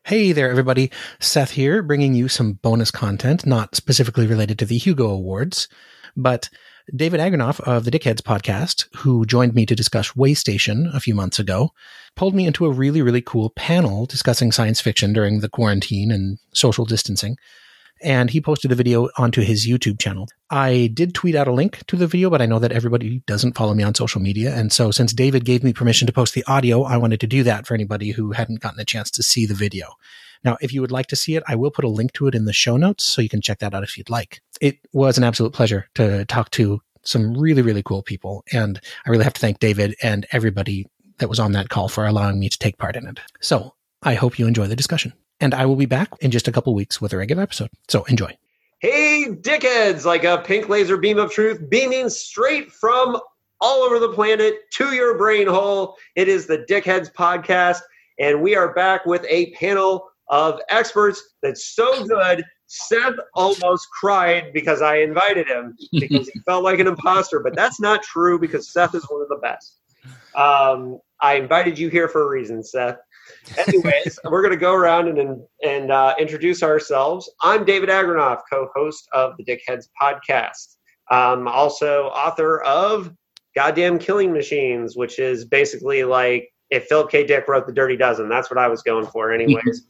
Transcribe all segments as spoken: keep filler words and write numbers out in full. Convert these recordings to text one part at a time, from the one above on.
Hey there, everybody. Seth here, bringing you some bonus content, not specifically related to the Hugo Awards, but David Agranoff of the Dickheads podcast, who joined me to discuss Waystation a few months ago, pulled me into a really, really cool panel discussing science fiction during the quarantine and social distancing. And he posted the video onto his YouTube channel. I did tweet out a link to the video, but I know that everybody doesn't follow me on social media. And so since David gave me permission to post the audio, I wanted to do that for anybody who hadn't gotten a chance to see the video. Now, if you would like to see it, I will put a link to it in the show notes, so you can check that out if you'd like. It was an absolute pleasure to talk to some really, really cool people. And I really have to thank David and everybody that was on that call for allowing me to take part in it. So I hope you enjoy the discussion. And I will be back in just a couple weeks with a regular episode. So enjoy. Hey, dickheads, like a pink laser beam of truth beaming straight from all over the planet to your brain hole. It is the Dickheads podcast, and we are back with a panel of experts that's so good, Seth almost cried because I invited him because he felt like an imposter, but that's not true because Seth is one of the best. Um, I invited you here for a reason, Seth. Anyways, we're going to go around and and uh, introduce ourselves. I'm David Agranoff, co-host of the Dickheads podcast. Um, also author of Goddamn Killing Machines, which is basically like if Philip K. Dick wrote The Dirty Dozen. That's what I was going for anyways.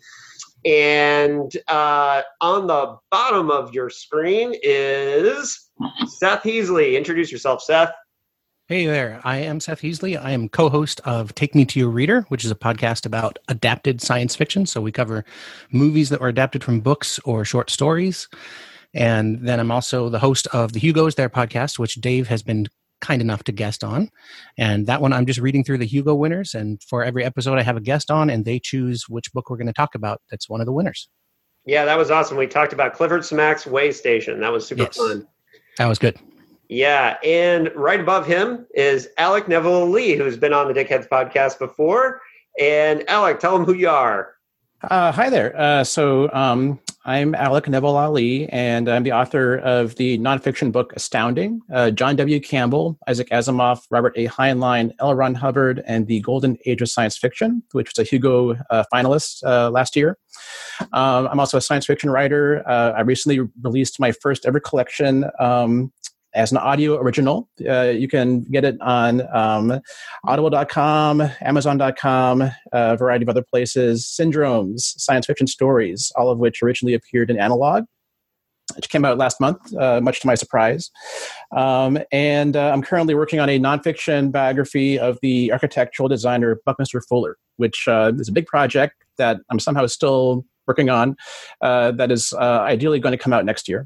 And uh, on the bottom of your screen is Seth Heasley. Introduce yourself, Seth. Hey there, I am Seth Heasley. I am co-host of Take Me to Your Reader, which is a podcast about adapted science fiction. So we cover movies that were adapted from books or short stories. And then I'm also the host of the Hugos, their podcast, which Dave has been kind enough to guest on. And that one, I'm just reading through the Hugo winners. And for every episode, I have a guest on, and they choose which book we're going to talk about that's one of the winners. Yeah, that was awesome. We talked about Clifford Smack's Waystation. That was super yes. fun. That was good. Yeah, and right above him is Alec Neville Lee, who's been on the Dickheads podcast before. And Alec, tell him who you are. Uh, hi there. Uh, so um, I'm Alec Neville Ali, and I'm the author of the nonfiction book Astounding, uh, John W. Campbell, Isaac Asimov, Robert A. Heinlein, L. Ron Hubbard, and the Golden Age of Science Fiction, which was a Hugo uh, finalist uh, last year. Um, I'm also a science fiction writer. Uh, I recently released my first ever collection um, as an audio original. Uh, you can get it on um, audible dot com, amazon dot com, a variety of other places. Syndromes, science fiction stories, all of which originally appeared in Analog, which came out last month, uh, much to my surprise. Um, and uh, I'm currently working on a nonfiction biography of the architectural designer Buckminster Fuller, which uh, is a big project that I'm somehow still working on uh, that is uh, ideally going to come out next year.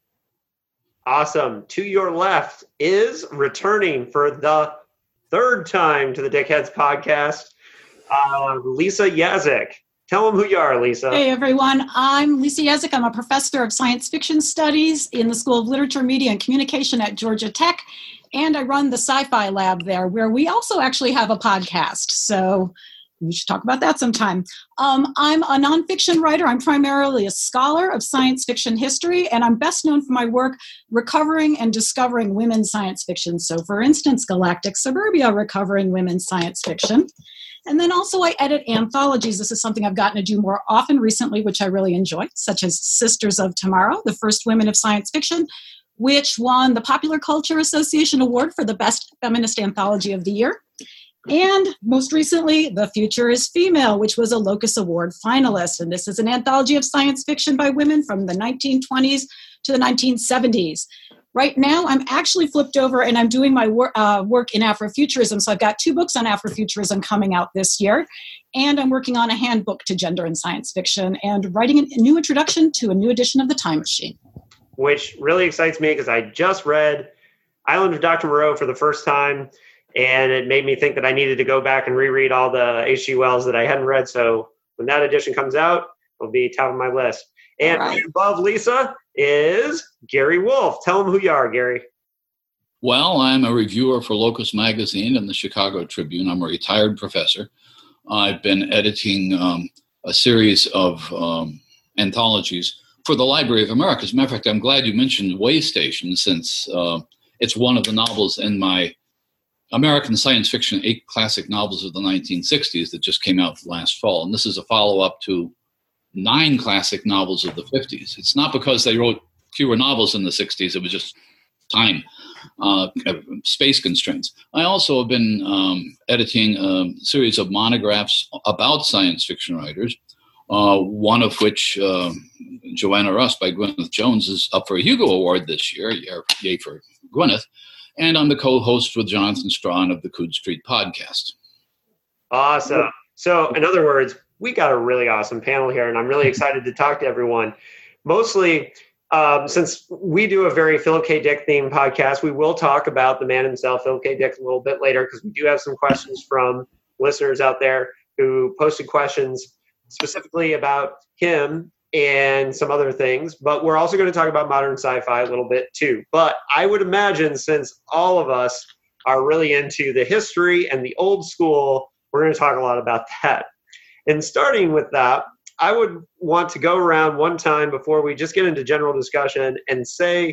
Awesome. To your left is returning for the third time to the Dickheads podcast, uh, Lisa Yazik. Tell them who you are, Lisa. Hey, everyone. I'm Lisa Yazik. I'm a professor of science fiction studies in the School of Literature, Media, and Communication at Georgia Tech, and I run the Sci-Fi Lab there, where we also actually have a podcast. So we should talk about that sometime. Um, I'm a nonfiction writer. I'm primarily a scholar of science fiction history, and I'm best known for my work recovering and discovering women's science fiction. So, for instance, Galactic Suburbia, recovering women's science fiction. And then also I edit anthologies. This is something I've gotten to do more often recently, which I really enjoy, such as Sisters of Tomorrow, the first women of science fiction, which won the Popular Culture Association Award for the Best Feminist Anthology of the Year. And most recently, The Future is Female, which was a Locus Award finalist. And this is an anthology of science fiction by women from the nineteen twenties to the nineteen seventies. Right now, I'm actually flipped over and I'm doing my wor- uh, work in Afrofuturism. So I've got two books on Afrofuturism coming out this year. And I'm working on a handbook to gender and science fiction and writing a new introduction to a new edition of The Time Machine. Which really excites me because I just read Island of Doctor Moreau for the first time. And it made me think that I needed to go back and reread all the H G Wells that I hadn't read. So when that edition comes out, it'll be top of my list. And right above Lisa is Gary Wolf. Tell them who you are, Gary. Well, I'm a reviewer for Locus Magazine and the Chicago Tribune. I'm a retired professor. I've been editing um, a series of um, anthologies for the Library of America. As a matter of fact, I'm glad you mentioned Waystation, since uh, it's one of the novels in my American Science Fiction Eight Classic Novels of the nineteen sixties that just came out last fall. And this is a follow-up to nine classic novels of the fifties. It's not because they wrote fewer novels in the sixties. It was just time, uh, space constraints. I also have been um, editing a series of monographs about science fiction writers, uh, one of which, uh, Joanna Russ by Gwyneth Jones, is up for a Hugo Award this year, yay for Gwyneth. And I'm the co-host with Jonathan Strahan of the Coode Street podcast. Awesome. So in other words, we got a really awesome panel here, and I'm really excited to talk to everyone. Mostly, um, since we do a very Philip K. Dick themed podcast, we will talk about the man himself, Philip K. Dick, a little bit later, because we do have some questions from listeners out there who posted questions specifically about him and some other things. But we're also going to talk about modern sci-fi a little bit too. But I would imagine, since all of us are really into the history and the old school, we're going to talk a lot about that. And starting with that, I would want to go around one time before we just get into general discussion and say,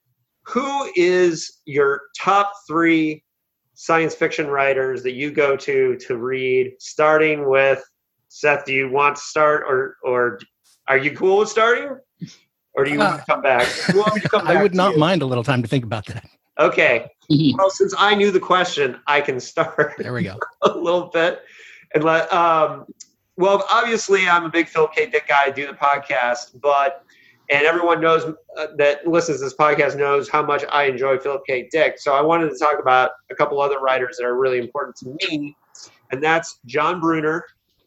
who is your top three science fiction writers that you go to to read, starting with Seth? Do you want to start, or or are you cool with starting? Or do you want to come back? You want me to come back I would not you? mind a little time to think about that. Okay. Well, since I knew the question, I can start. There we go. a little bit. And let, um, well, obviously, I'm a big Philip K. Dick guy. I do the podcast, but, and everyone knows uh, that listens to this podcast knows how much I enjoy Philip K. Dick. So I wanted to talk about a couple other writers that are really important to me, and that's John Brunner,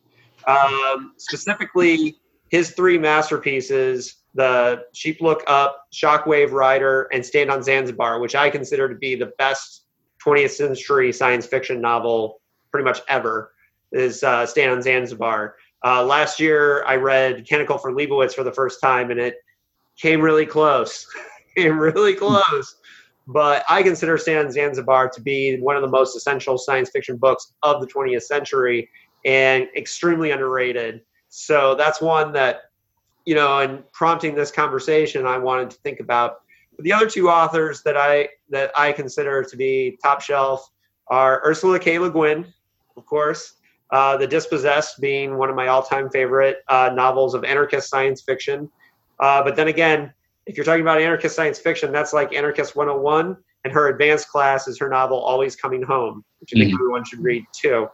um, specifically his three masterpieces, the Sheep Look Up, Shockwave Rider, and Stand on Zanzibar, which I consider to be the best twentieth century science fiction novel pretty much ever, is uh, Stand on Zanzibar. Uh, last year, I read Canticle for Leibowitz for the first time, and it came really close. came really close. But I consider Stand on Zanzibar to be one of the most essential science fiction books of the twentieth century and extremely underrated. So that's one that, you know, and prompting this conversation, I wanted to think about. But the other two authors that I that I consider to be top shelf are Ursula K. Le Guin, of course, uh, The Dispossessed being one of my all-time favorite uh, novels of anarchist science fiction. Uh, but then again, if you're talking about anarchist science fiction, that's like Anarchist one oh one, and her advanced class is her novel Always Coming Home, which I think mm-hmm. everyone should read too.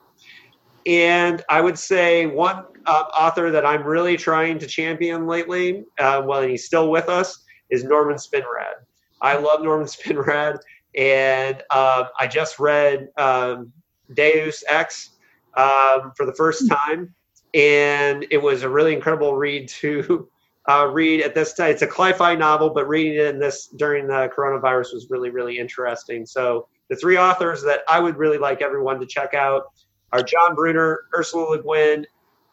And I would say one uh, author that I'm really trying to champion lately, uh, well, and he's still with us, is Norman Spinrad. I love Norman Spinrad, and uh, I just read um, Deus Ex um, for the first time, and it was a really incredible read to uh, read at this time. It's a sci-fi novel, but reading it in this during the coronavirus was really, really interesting. So the three authors that I would really like everyone to check out are John Brunner, Ursula Le Guin,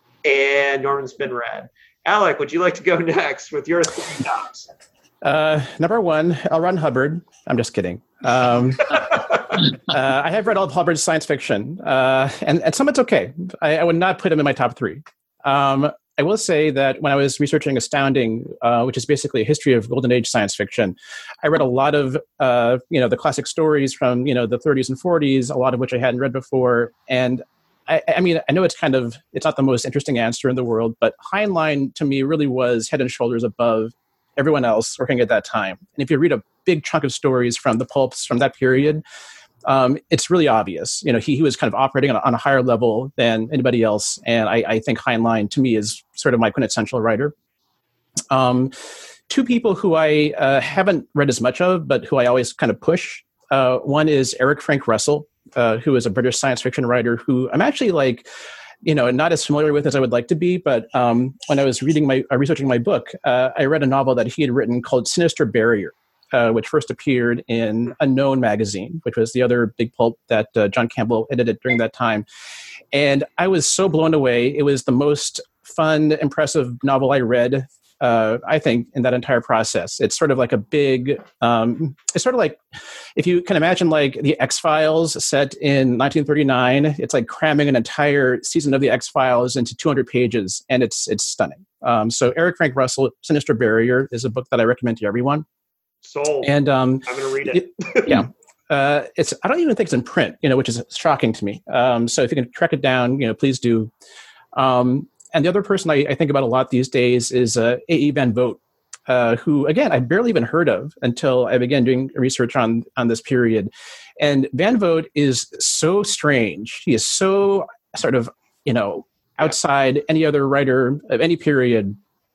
and Norman Spinrad. Alec, would you like to go next with your three tops? Uh, number one, L. Ron Hubbard. I'm just kidding. Um, uh, I have read all of Hubbard's science fiction, uh, and, and some it's okay. I, I would not put him in my top three. Um, I will say that when I was researching Astounding, uh, which is basically a history of Golden Age science fiction, I read a lot of uh, you know the classic stories from you know the thirties and forties, a lot of which I hadn't read before. And I, I mean, I know it's kind of it's not the most interesting answer in the world, but Heinlein to me really was head and shoulders above everyone else working at that time. And if you read a big chunk of stories from the pulps from that period, um, it's really obvious. You know, he, he was kind of operating on a, on a higher level than anybody else. And I, I think Heinlein, to me, is sort of my quintessential writer. Um, two people who I uh, haven't read as much of, but who I always kind of push. Uh, one is Eric Frank Russell, uh, who is a British science fiction writer who I'm actually like, you know, not as familiar with as I would like to be, but um, when I was reading my, uh, researching my book, uh, I read a novel that he had written called Sinister Barrier, uh, which first appeared in Unknown magazine, which was the other big pulp that uh, John Campbell edited during that time. And I was so blown away. It was the most fun, impressive novel I read, uh, I think, in that entire process. It's sort of like a big, um, it's sort of like, if you can imagine like the X-Files set in nineteen thirty-nine, it's like cramming an entire season of the X-Files into two hundred pages, and it's it's stunning. Um, so Eric Frank Russell, Sinister Barrier, is a book that I recommend to everyone. Sold. And um, I'm going to read it. it yeah. Uh, it's I don't even think it's in print, you know, which is shocking to me. Um, so if you can track it down, you know, please do. Um, and the other person I, I think about a lot these days is uh, A E Van Vogt, uh, who, again, I barely even heard of until I began doing research on, on this period. And Van Vogt is so strange. He is so sort of, you know, outside any other writer of any period.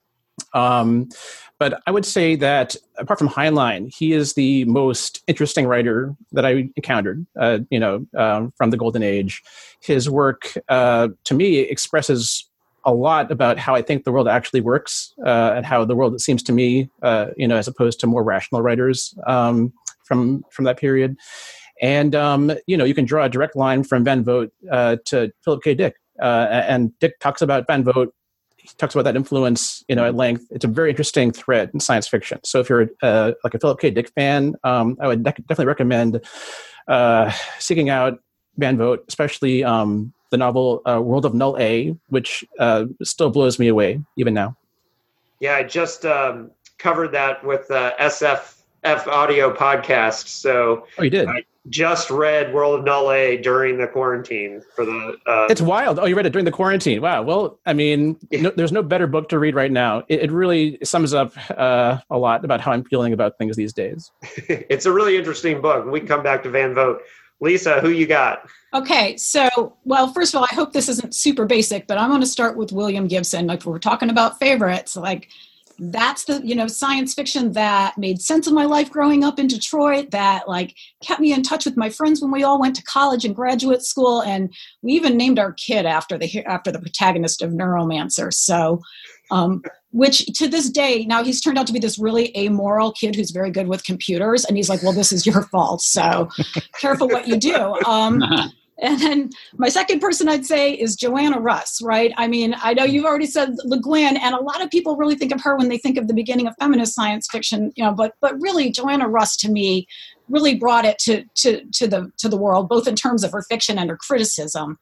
Um, but I would say that apart from Heinlein, he is the most interesting writer that I encountered, uh, you know, um, from the Golden Age. His work, uh, to me, expresses a lot about how I think the world actually works, uh, and how the world seems to me, uh, you know, as opposed to more rational writers um, from from that period. And, um, you know, you can draw a direct line from Van Vogt uh, to Philip K. Dick. Uh, and Dick talks about Van Vogt. He talks about that influence, you know, at length. It's a very interesting thread in science fiction. So if you're uh, like a Philip K. Dick fan, um, I would de- definitely recommend uh, seeking out Van Vogt, especially um, the novel uh, World of Null A, which uh, still blows me away even now. Yeah, I just um, covered that with uh, S F F Audio podcast. So oh, you did? I just read World of Null A during the quarantine for the. Uh, it's wild. Oh, you read it during the quarantine. Wow. Well, I mean, yeah. no, there's no better book to read right now. It, it really sums up uh, a lot about how I'm feeling about things these days. It's a really interesting book. We can come back to Van Vogt. Lisa, who you got? Okay, so, well, first of all, I hope this isn't super basic, but I'm going to start with William Gibson. Like, we're talking about favorites, like, that's the, you know, science fiction that made sense of my life growing up in Detroit, that like kept me in touch with my friends when we all went to college and graduate school. And we even named our kid after the, after the protagonist of Neuromancer. So, um, which to this day, now he's turned out to be this really amoral kid who's very good with computers. And he's like, well, this is your fault. So careful what you do. Um, And then my second person I'd say is Joanna Russ, right? I mean, I know you've already said Le Guin, and a lot of people really think of her when they think of the beginning of feminist science fiction, you know, but but really Joanna Russ to me really brought it to to to the to the world, both in terms of her fiction and her criticism.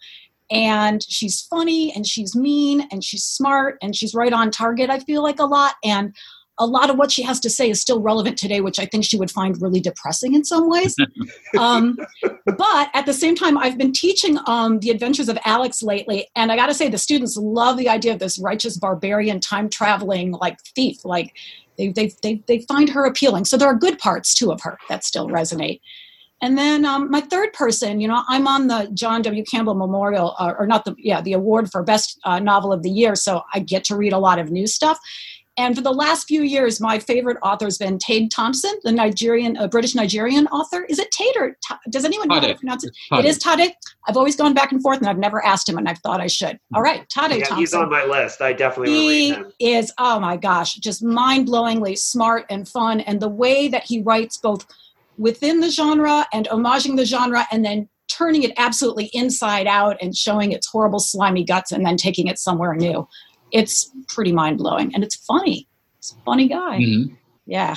And she's funny and she's mean and she's smart and she's right on target, I feel like, a lot. And a lot of what she has to say is still relevant today, which I think she would find really depressing in some ways. um, but at the same time, I've been teaching um, The Adventures of Alex lately. And I got to say, the students love the idea of this righteous barbarian time-traveling like thief. Like they, they, they, they find her appealing. So there are good parts, too, of her that still resonate. And then um, my third person, you know, I'm on the John W. Campbell Memorial, uh, or not the, yeah, the award for Best uh, Novel of the Year. So I get to read a lot of new stuff. And for the last few years, my favorite author has been Tade Thompson, the Nigerian, uh, British Nigerian author. Is it Tade or Ta- does anyone know how to pronounce it? Tade. It is Tade. I've always gone back and forth, and I've never asked him, and I've thought I should. All right, Tade yeah, Thompson. He's on my list. I definitely he will read him. is. Oh my gosh, just mind-blowingly smart and fun, and the way that he writes both within the genre and homaging the genre, and then turning it absolutely inside out and showing its horrible, slimy guts, and then taking it somewhere new. It's pretty mind-blowing, and it's funny. He's a funny guy. Mm-hmm. Yeah.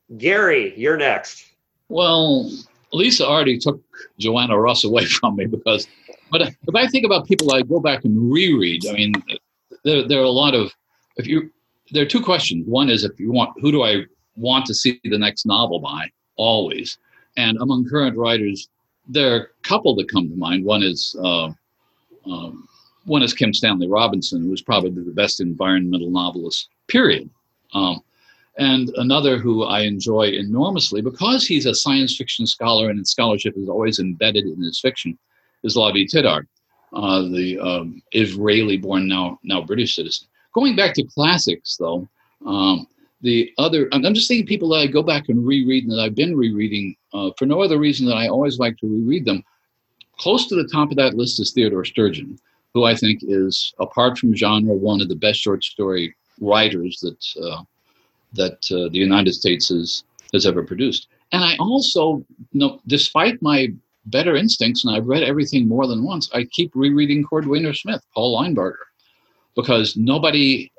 Gary, you're next. Well, Lisa already took Joanna Russ away from me because, but if I think about people I go back and reread, I mean, there, there are a lot of, if you, there are two questions. One is if you want, who do I want to see the next novel by? Always. And among current writers, there are a couple that come to mind. One is, uh, um, one is Kim Stanley Robinson, who's probably the best environmental novelist, period. Um, and another who I enjoy enormously because he's a science fiction scholar and his scholarship is always embedded in his fiction is Lavie Tidhar, uh, the um, Israeli-born, now now British citizen. Going back to classics, though, um, the other, I'm just thinking people that I go back and reread and that I've been rereading uh, for no other reason than I always like to reread them. Close to the top of that list is Theodore Sturgeon, who I think is, apart from genre, one of the best short story writers that uh, that uh, the United States has, has ever produced. And I also, you know, despite my better instincts, and I've read everything more than once, I keep rereading Cordwainer Smith, Paul Linebarger, because nobody,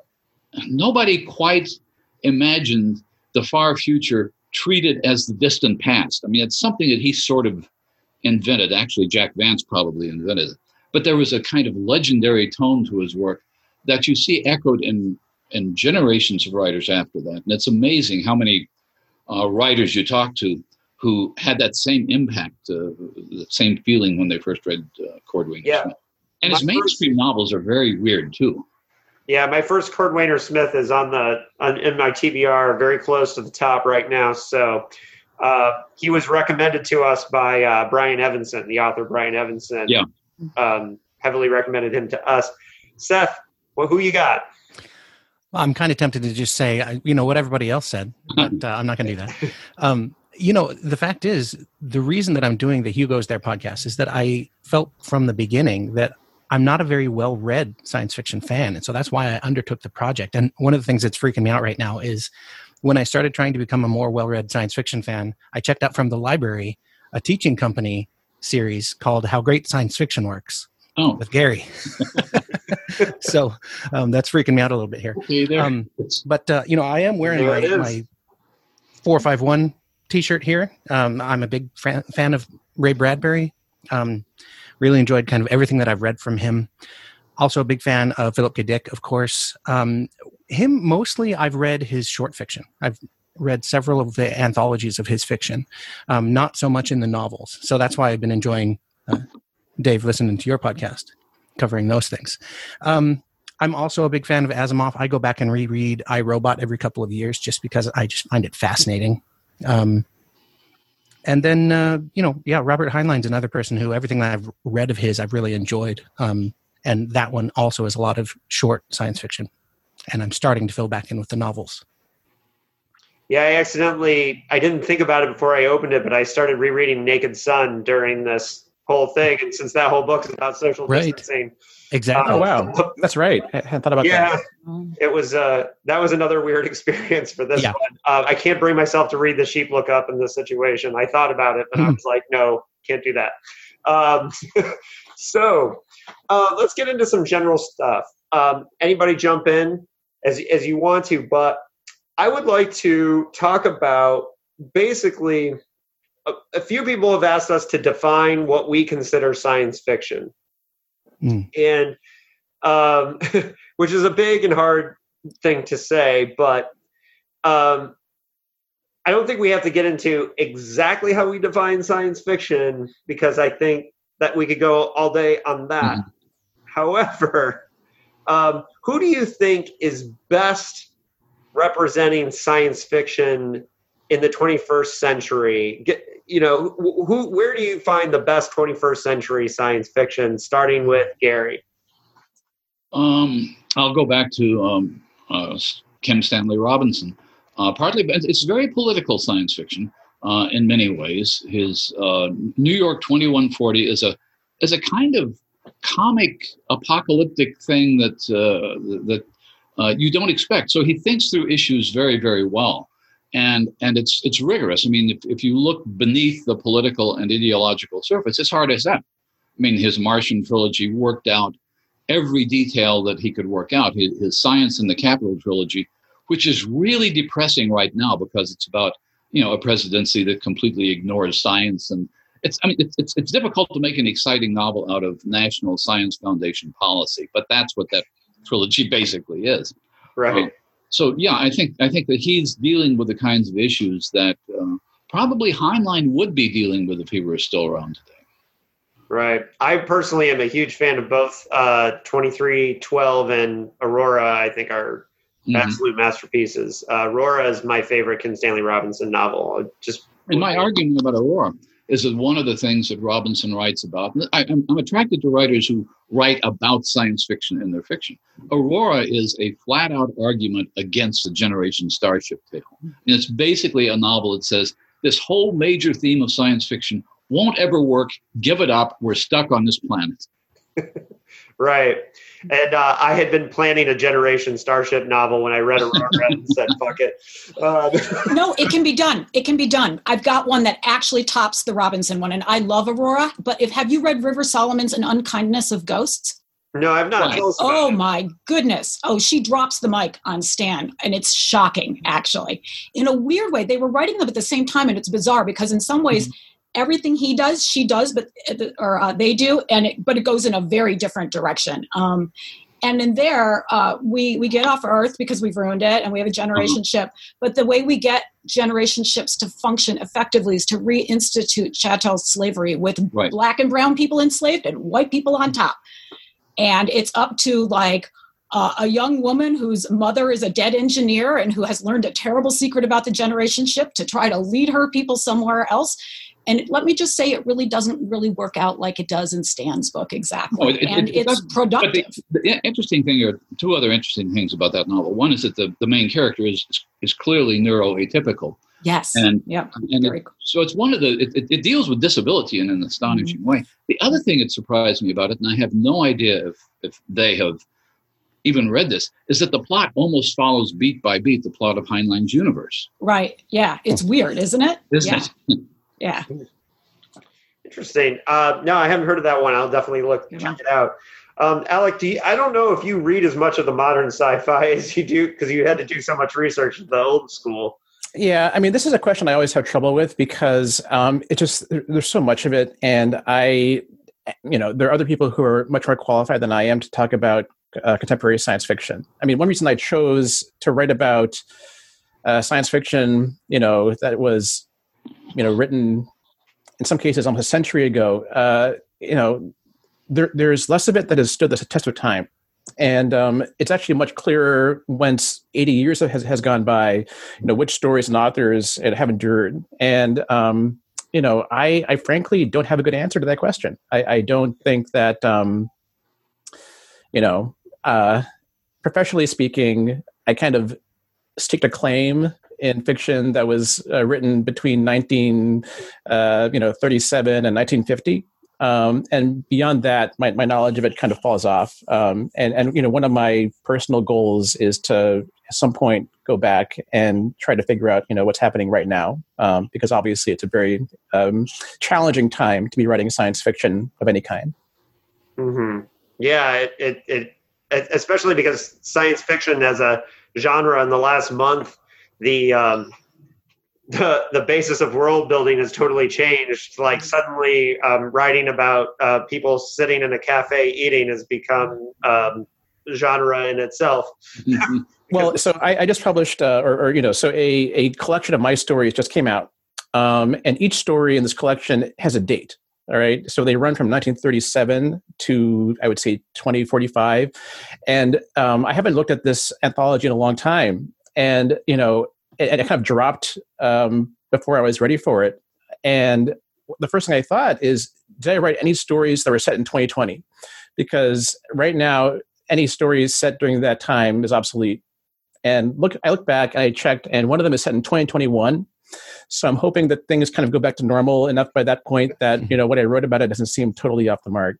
nobody quite imagined the far future treated as the distant past. I mean, it's something that he sort of invented. Actually, Jack Vance probably invented it. But there was a kind of legendary tone to his work that you see echoed in, in generations of writers after that. And it's amazing how many uh, writers you talk to who had that same impact, uh, the same feeling when they first read uh, Cordwainer Yeah. Smith. And his My mainstream first... novels are very weird, too. Yeah, my first Cordwainer Smith is on the on, in my T B R, very close to the top right now. So uh, he was recommended to us by uh, Brian Evanson, the author Brian Evanson. Yeah, um, heavily recommended him to us. Seth, well, who you got? Well, I'm kind of tempted to just say, you know, what everybody else said, but uh, I'm not going to do that. Um, you know, the fact is, the reason that I'm doing the Hugo's There podcast is that I felt from the beginning that I'm not a very well-read science fiction fan. And so that's why I undertook the project. And one of the things that's freaking me out right now is when I started trying to become a more well-read science fiction fan, I checked out from the library a teaching company series called How Great Science Fiction Works oh. with Gary. So um, that's freaking me out a little bit here. Okay, there. Um, but, uh, you know, I am wearing my, my four five one t-shirt here. Um, I'm a big fan, fan of Ray Bradbury. Um, really enjoyed kind of everything that I've read from him. Also a big fan of Philip K. Dick, of course. Um, him, mostly I've read his short fiction. I've read several of the anthologies of his fiction, um, not so much in the novels. So that's why I've been enjoying, uh, Dave, listening to your podcast, covering those things. Um, I'm also a big fan of Asimov. I go back and reread I, Robot every couple of years just because I just find it fascinating. Um, and then, uh, you know, yeah, Robert Heinlein's another person who everything that I've read of his, I've really enjoyed. Um, and that one also is a lot of short science fiction. And I'm starting to fill back in with the novels. Yeah, I accidentally, I didn't think about it before I opened it, but I started rereading Naked Sun during this whole thing. And since that whole book is about social right. distancing. Exactly. Oh, wow. That's right. I hadn't thought about yeah, that. Yeah, it was, uh, that was another weird experience for this yeah. one. Uh, I can't bring myself to read the sheep look up in this situation. I thought about it, but I was like, no, can't do that. Um, so uh, let's get into some general stuff. Um, anybody jump in as, as you want to, but I would like to talk about basically a, a few people have asked us to define what we consider science fiction. Mm. And um, which is a big and hard thing to say, but um, I don't think we have to get into exactly how we define science fiction because I think that we could go all day on that. Mm. However, um, who do you think is best representing science fiction in the twenty-first century? Get, you know, who, where do you find the best twenty-first century science fiction, starting with Gary? Um, I'll go back to um, uh, Kim Stanley Robinson. Uh, partly, it's very political science fiction uh, in many ways. His uh, New York twenty-one forty is a is a kind of comic apocalyptic thing that uh, that uh, you don't expect. So he thinks through issues very, very well. And and it's it's rigorous. I mean, if, if you look beneath the political and ideological surface, it's hard as that. I mean, his Martian trilogy worked out every detail that he could work out. His, his Science in the Capital trilogy, which is really depressing right now because it's about, you know, a presidency that completely ignores science. And it's I mean, it's it's, it's difficult to make an exciting novel out of National Science Foundation policy, but that's what that trilogy basically is. Right. Uh, So, yeah, I think I think that he's dealing with the kinds of issues that uh, probably Heinlein would be dealing with if he were still around today. Right. I personally am a huge fan of both uh, twenty-three twelve and Aurora, I think are mm-hmm. absolute masterpieces. Uh, Aurora is my favorite Kim Stanley Robinson novel. Just And my argument about Aurora is that one of the things that Robinson writes about, I, I'm, I'm attracted to writers who write about science fiction in their fiction. Aurora is a flat-out argument against the Generation Starship tale. And it's basically a novel that says, this whole major theme of science fiction won't ever work. Give it up. We're stuck on this planet. Right. And uh, I had been planning a Generation Starship novel when I read Aurora and said, fuck it. Uh, no, it can be done. It can be done. I've got one that actually tops the Robinson one, and I love Aurora. But if have you read River Solomon's An Unkindness of Ghosts? No, I've not. Right. Oh, it. my goodness. Oh, she drops the mic on Stan, and it's shocking, actually. In a weird way, they were writing them at the same time, and it's bizarre because in some ways, mm-hmm. everything he does, she does, but or uh, they do, and it, but it goes in a very different direction. Um, and in there, uh, we we get off Earth because we've ruined it, and we have a generation uh-huh. ship. But the way we get generation ships to function effectively is to reinstitute chattel slavery with right. black and brown people enslaved and white people on top. And it's up to like uh, a young woman whose mother is a dead engineer and who has learned a terrible secret about the generation ship to try to lead her people somewhere else. And let me just say, it really doesn't really work out like it does in Stan's book, exactly. No, it, it, and it, it's productive. The, the interesting thing are two other interesting things about that novel. One is that the, the main character is is clearly neuroatypical. Yes. And, yep. and it, cool. so it's one of the, it, it, it deals with disability in an astonishing mm-hmm. way. The other thing that surprised me about it, and I have no idea if, if they have even read this, is that the plot almost follows beat by beat the plot of Heinlein's universe. Right. Yeah. It's weird, isn't it? Isn't yeah. it? Yeah. Interesting. Uh, no, I haven't heard of that one. I'll definitely look yeah. check it out. Um, Alec, do you, I don't know if you read as much of the modern sci-fi as you do because you had to do so much research at the old school. Yeah, I mean, this is a question I always have trouble with because um, it just there, there's so much of it, and I, you know, there are other people who are much more qualified than I am to talk about uh, contemporary science fiction. I mean, one reason I chose to write about uh, science fiction, you know, that was, you know, written in some cases almost a century ago, uh, you know, there there's less of it that has stood the test of time. And um, it's actually much clearer once eighty years has, has gone by, you know, which stories and authors have endured. And, um, you know, I, I frankly don't have a good answer to that question. I, I don't think that, um, you know, uh, professionally speaking, I kind of staked a claim in fiction that was uh, written between nineteen, uh, you know, thirty-seven and nineteen fifty. Um, and beyond that, my, my knowledge of it kind of falls off. Um, and, and, you know, one of my personal goals is to at some point go back and try to figure out, you know, what's happening right now. Um, because obviously it's a very um, challenging time to be writing science fiction of any kind. Mm-hmm. Yeah, it, it, it, it, especially because science fiction as a genre in the last month, the, um, the the basis of world building has totally changed. Like suddenly um, writing about uh, people sitting in a cafe eating has become um, genre in itself. Mm-hmm. Well, so I, I just published, uh, or, or, you know, so a, a collection of my stories just came out. Um, and each story in this collection has a date. All right. So they run from nineteen thirty-seven to, I would say, twenty forty-five. And um, I haven't looked at this anthology in a long time. And, you know, and it kind of dropped um, before I was ready for it. And the first thing I thought is, did I write any stories that were set in twenty twenty? Because right now, any stories set during that time is obsolete. And look, I look back and I checked, and one of them is set in twenty twenty-one. So I'm hoping that things kind of go back to normal enough by that point that, you know, what I wrote about it doesn't seem totally off the mark.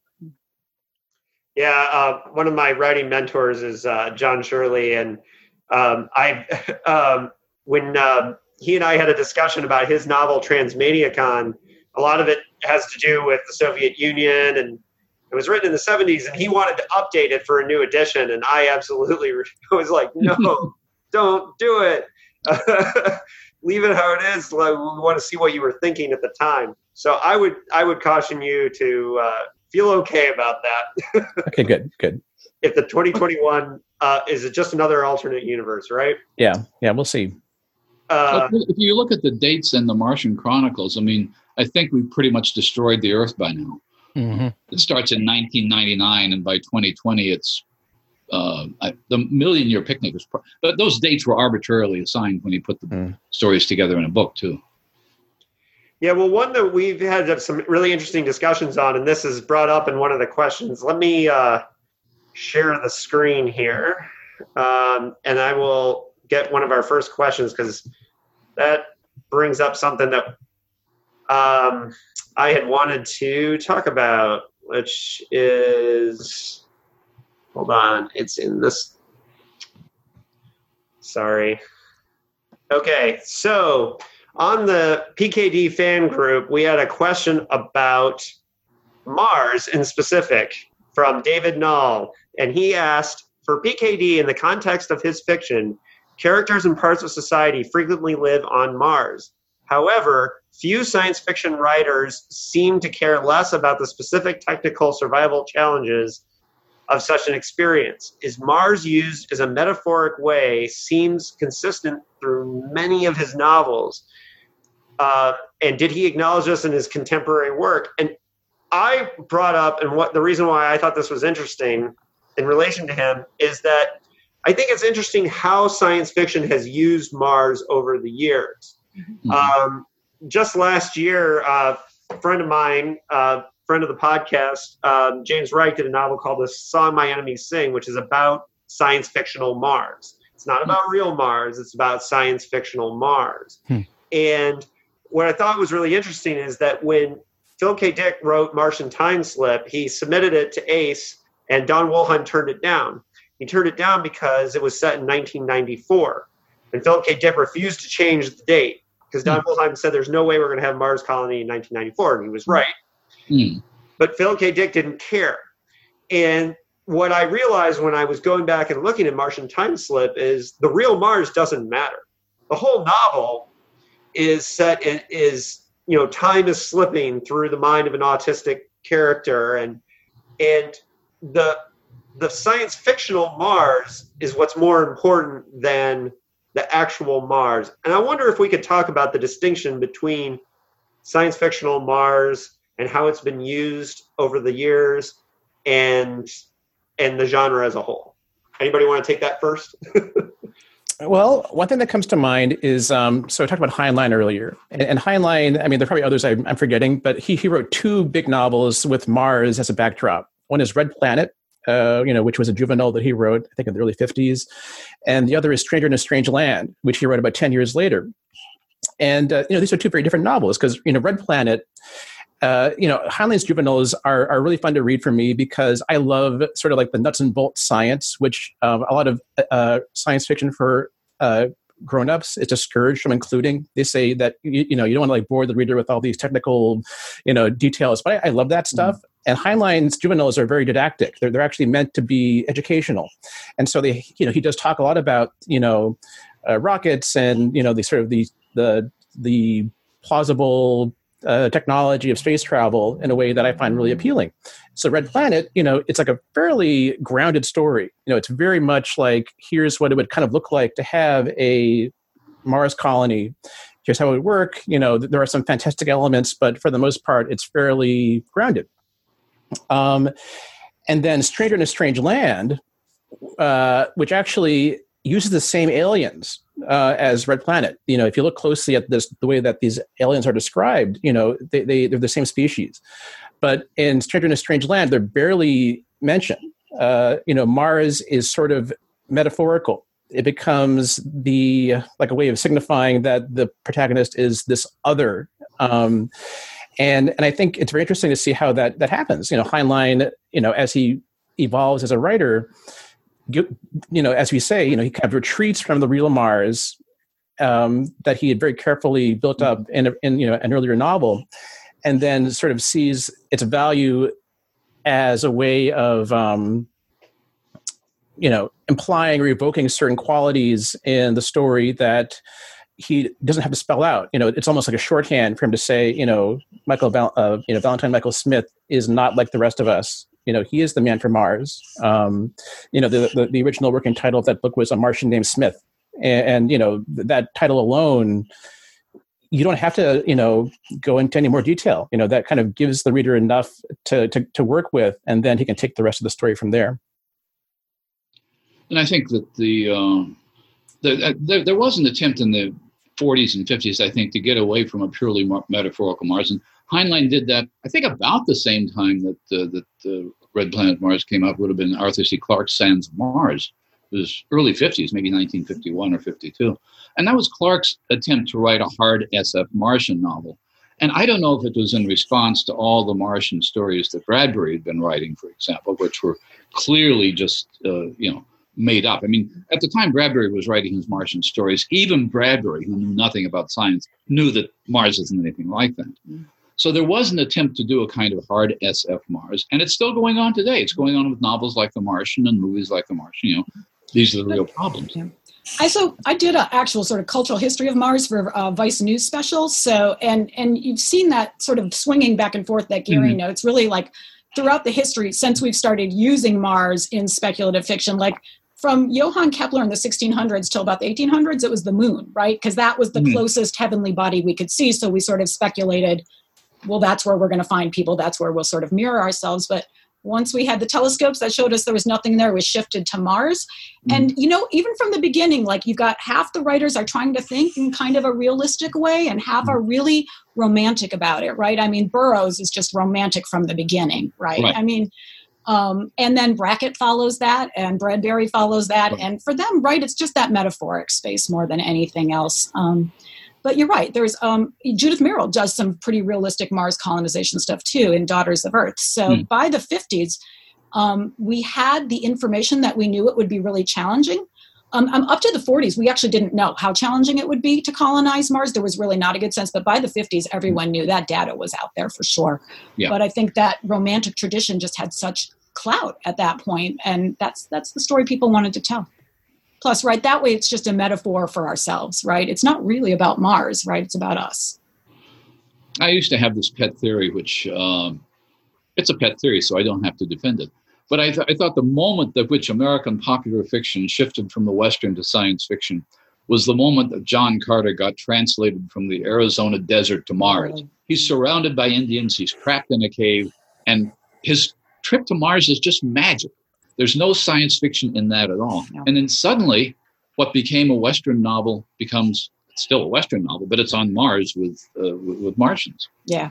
Yeah, uh, one of my writing mentors is uh, John Shirley, and um, I. um, When uh, he and I had a discussion about his novel Transmediacon, a lot of it has to do with the Soviet Union, and it was written in the seventies, and he wanted to update it for a new edition, and I absolutely was like, no, don't do it. Leave it how it is. We want to see what you were thinking at the time. So I would I would caution you to uh, feel okay about that. Okay, good, good. If the twenty twenty-one uh, is just another alternate universe, right? Yeah, yeah, we'll see. Uh, if you look at the dates in the Martian Chronicles, I mean, I think we've pretty much destroyed the Earth by now. Mm-hmm. It starts in nineteen ninety-nine, and by twenty twenty, it's uh, I, the Million Year Picnic. Was, but those dates were arbitrarily assigned when he put the mm. stories together in a book, too. Yeah, well, one that we've had some really interesting discussions on, and this is brought up in one of the questions. Let me uh, share the screen here, um, and I will get one of our first questions because that brings up something that um, I had wanted to talk about, which is, hold on, it's in this, sorry. Okay, so on the P K D fan group, we had a question about Mars in specific from David Knoll, and he asked, for P K D in the context of his fiction, characters and parts of society frequently live on Mars. However, few science fiction writers seem to care less about the specific technical survival challenges of such an experience. Is Mars used as a metaphoric way seems consistent through many of his novels. Uh, and did he acknowledge this in his contemporary work? And I brought up, and what the reason why I thought this was interesting in relation to him is that I think it's interesting how science fiction has used Mars over the years. Mm-hmm. Um, just last year, uh, a friend of mine, uh, friend of the podcast, um, James Wright, did a novel called The Song My Enemies Sing, which is about science fictional Mars. It's not about real Mars. It's about science fictional Mars. Hmm. And what I thought was really interesting is that when Philip K. Dick wrote Martian Time Slip, he submitted it to Ace, and Don Wollheim turned it down. He turned it down because it was set in nineteen ninety-four. And Philip K. Dick refused to change the date because Don hmm. Wollheim said there's no way we're going to have Mars colony in nineteen ninety-four. And he was right. Hmm. But Philip K. Dick didn't care. And what I realized when I was going back and looking at Martian Time Slip is the real Mars doesn't matter. The whole novel is set in, is, you know, time is slipping through the mind of an autistic character, and and the the science fictional Mars is what's more important than the actual Mars. And I wonder if we could talk about the distinction between science fictional Mars and how it's been used over the years and and the genre as a whole. Anybody want to take that first? Well, one thing that comes to mind is, um, so I talked about Heinlein earlier. And, and Heinlein, I mean, there are probably others I'm, I'm forgetting, but he, he wrote two big novels with Mars as a backdrop. One is Red Planet, uh, you know, which was a juvenile that he wrote, I think, in the early fifties. And the other is Stranger in a Strange Land, which he wrote about ten years later. And, uh, you know, these are two very different novels because, you know, Red Planet, Uh, you know, Heinlein's juveniles are, are really fun to read for me because I love sort of like the nuts and bolts science, which um, a lot of uh, science fiction for uh, grown-ups is discouraged from including. They say that, you, you know, you don't want to like bore the reader with all these technical, you know, details, but I, I love that stuff. Mm-hmm. And Heinlein's juveniles are very didactic. They're, they're actually meant to be educational. And so they, you know, he does talk a lot about, you know, uh, rockets and, you know, the sort of the, the, the plausible Uh, technology of space travel in a way that I find really appealing. So Red Planet, you know, it's like a fairly grounded story. You know, it's very much like, here's what it would kind of look like to have a Mars colony. Here's how it would work. You know, there are some fantastic elements, but for the most part, it's fairly grounded. Um, and then Stranger in a Strange Land, uh, which actually uses the same aliens uh, as Red Planet. You know, if you look closely at this, the way that these aliens are described, you know, they, they, they're the same species. But in Stranger in a Strange Land, they're barely mentioned. Uh, you know, Mars is sort of metaphorical. It becomes the, like a way of signifying that the protagonist is this other. Um, and, and I think it's very interesting to see how that, that happens. You know, Heinlein, you know, as he evolves as a writer, you know, as we say, you know, he kind of retreats from the real Mars um, that he had very carefully built up in, a, in, you know, an earlier novel, and then sort of sees its value as a way of, um, you know, implying or evoking certain qualities in the story that he doesn't have to spell out. You know, it's almost like a shorthand for him to say, you know, Michael, Val- uh, you know, Valentine Michael Smith is not like the rest of us. You know, he is the man from Mars. Um, you know, the, the the original working title of that book was A Martian Named Smith. And, and, you know, th- that title alone, you don't have to, you know, go into any more detail. You know, that kind of gives the reader enough to, to, to work with, and then he can take the rest of the story from there. And I think that the, uh, the uh, there, there was an attempt in the forties and fifties, I think, to get away from a purely mar- metaphorical Mars. And Heinlein did that, I think, about the same time that uh, that uh, Red Planet Mars came out. Would have been Arthur C. Clarke's Sands of Mars. It was early fifties, maybe nineteen fifty-one or fifty-two. And that was Clarke's attempt to write a hard S F Martian novel. And I don't know if it was in response to all the Martian stories that Bradbury had been writing, for example, which were clearly just, uh, you know, made up. I mean, at the time Bradbury was writing his Martian stories, even Bradbury, who knew nothing about science, knew that Mars isn't anything like that. Mm. So there was an attempt to do a kind of hard S F Mars, and it's still going on today. It's going on with novels like The Martian and movies like The Martian. You know, these are the real problems. Yeah. I so I did an actual sort of cultural history of Mars for uh, Vice News special. So and and you've seen that sort of swinging back and forth that Gary mm-hmm. notes. Really, like throughout the history since we've started using Mars in speculative fiction, like from Johann Kepler in the sixteen hundreds till about the eighteen hundreds, it was the moon, right? Because that was the mm-hmm. closest heavenly body we could see. So we sort of speculated, well, that's where we're going to find people. That's where we'll sort of mirror ourselves. But Once we had the telescopes that showed us there was nothing there, we shifted to Mars. Mm. And, you know, even from the beginning, like you've got half the writers are trying to think in kind of a realistic way and half mm. are really romantic about it, right? I mean, Burroughs is just romantic from the beginning, right? right. I mean, um, and then Brackett follows that and Bradbury follows that. Right. And for them, right, it's just that metaphoric space more than anything else. Um, But you're right. There's um, Judith Merrill does some pretty realistic Mars colonization stuff too in Daughters of Earth. So mm. by the fifties, um, we had the information that we knew it would be really challenging. Um, um, up to the forties, we actually didn't know how challenging it would be to colonize Mars. There was really not a good sense. But by the fifties, everyone knew that data was out there for sure. Yeah. But I think that romantic tradition just had such clout at that point, and that's that's the story people wanted to tell. Plus, right, that way it's just a metaphor for ourselves, right? It's not really about Mars, right? It's about us. I used to have this pet theory, which um, it's a pet theory, so I don't have to defend it. But I, th- I thought the moment at which American popular fiction shifted from the Western to science fiction was the moment that John Carter got translated from the Arizona desert to Mars. Really? He's surrounded by Indians, he's trapped in a cave, and his trip to Mars is just magic. There's no science fiction in that at all. No. And then suddenly, what became a Western novel becomes still a Western novel, but it's on Mars with uh, with, with Martians. Yeah.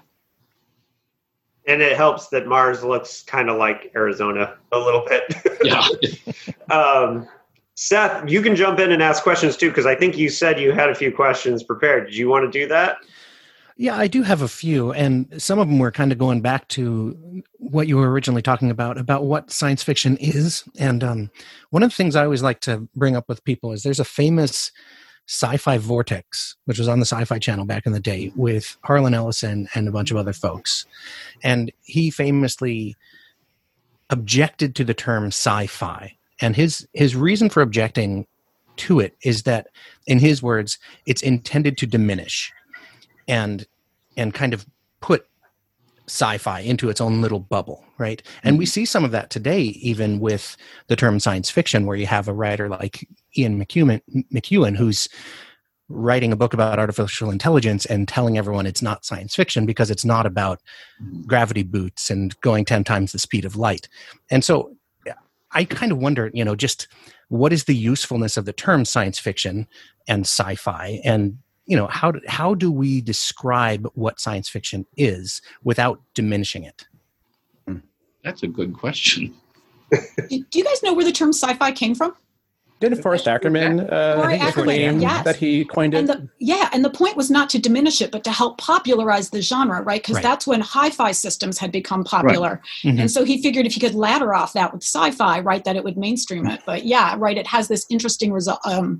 And it helps that Mars looks kind of like Arizona a little bit. Yeah. um, Seth, you can jump in and ask questions too, because I think you said you had a few questions prepared. Did you want to do that? Yeah, I do have a few, and some of them were kind of going back to what you were originally talking about, about what science fiction is. And um, one of the things I always like to bring up with people is there's a famous sci-fi vortex, which was on the Sci-Fi Channel back in the day with Harlan Ellison and a bunch of other folks. And he famously objected to the term sci-fi. And his his reason for objecting to it is that, in his words, it's intended to diminish and and kind of put sci-fi into its own little bubble, right? And mm-hmm. we see some of that today, even with the term science fiction, where you have a writer like Ian McEwan, McEwan who's writing a book about artificial intelligence and telling everyone it's not science fiction because it's not about mm-hmm. gravity boots and going ten times the speed of light. And so I kind of wonder, you know, just what is the usefulness of the term science fiction and sci-fi, and you know, how do, how do we describe what science fiction is without diminishing it? That's a good question. do, do you guys know where the term sci-fi came from? Didn't Forrest Ackerman uh, claim yes. that he coined it? And the, yeah, and the point was not to diminish it, but to help popularize the genre, right? Because right. that's when hi-fi systems had become popular. Right. Mm-hmm. And so he figured if he could ladder off that with sci-fi, right, that it would mainstream it. But yeah, right, it has this interesting result. Um,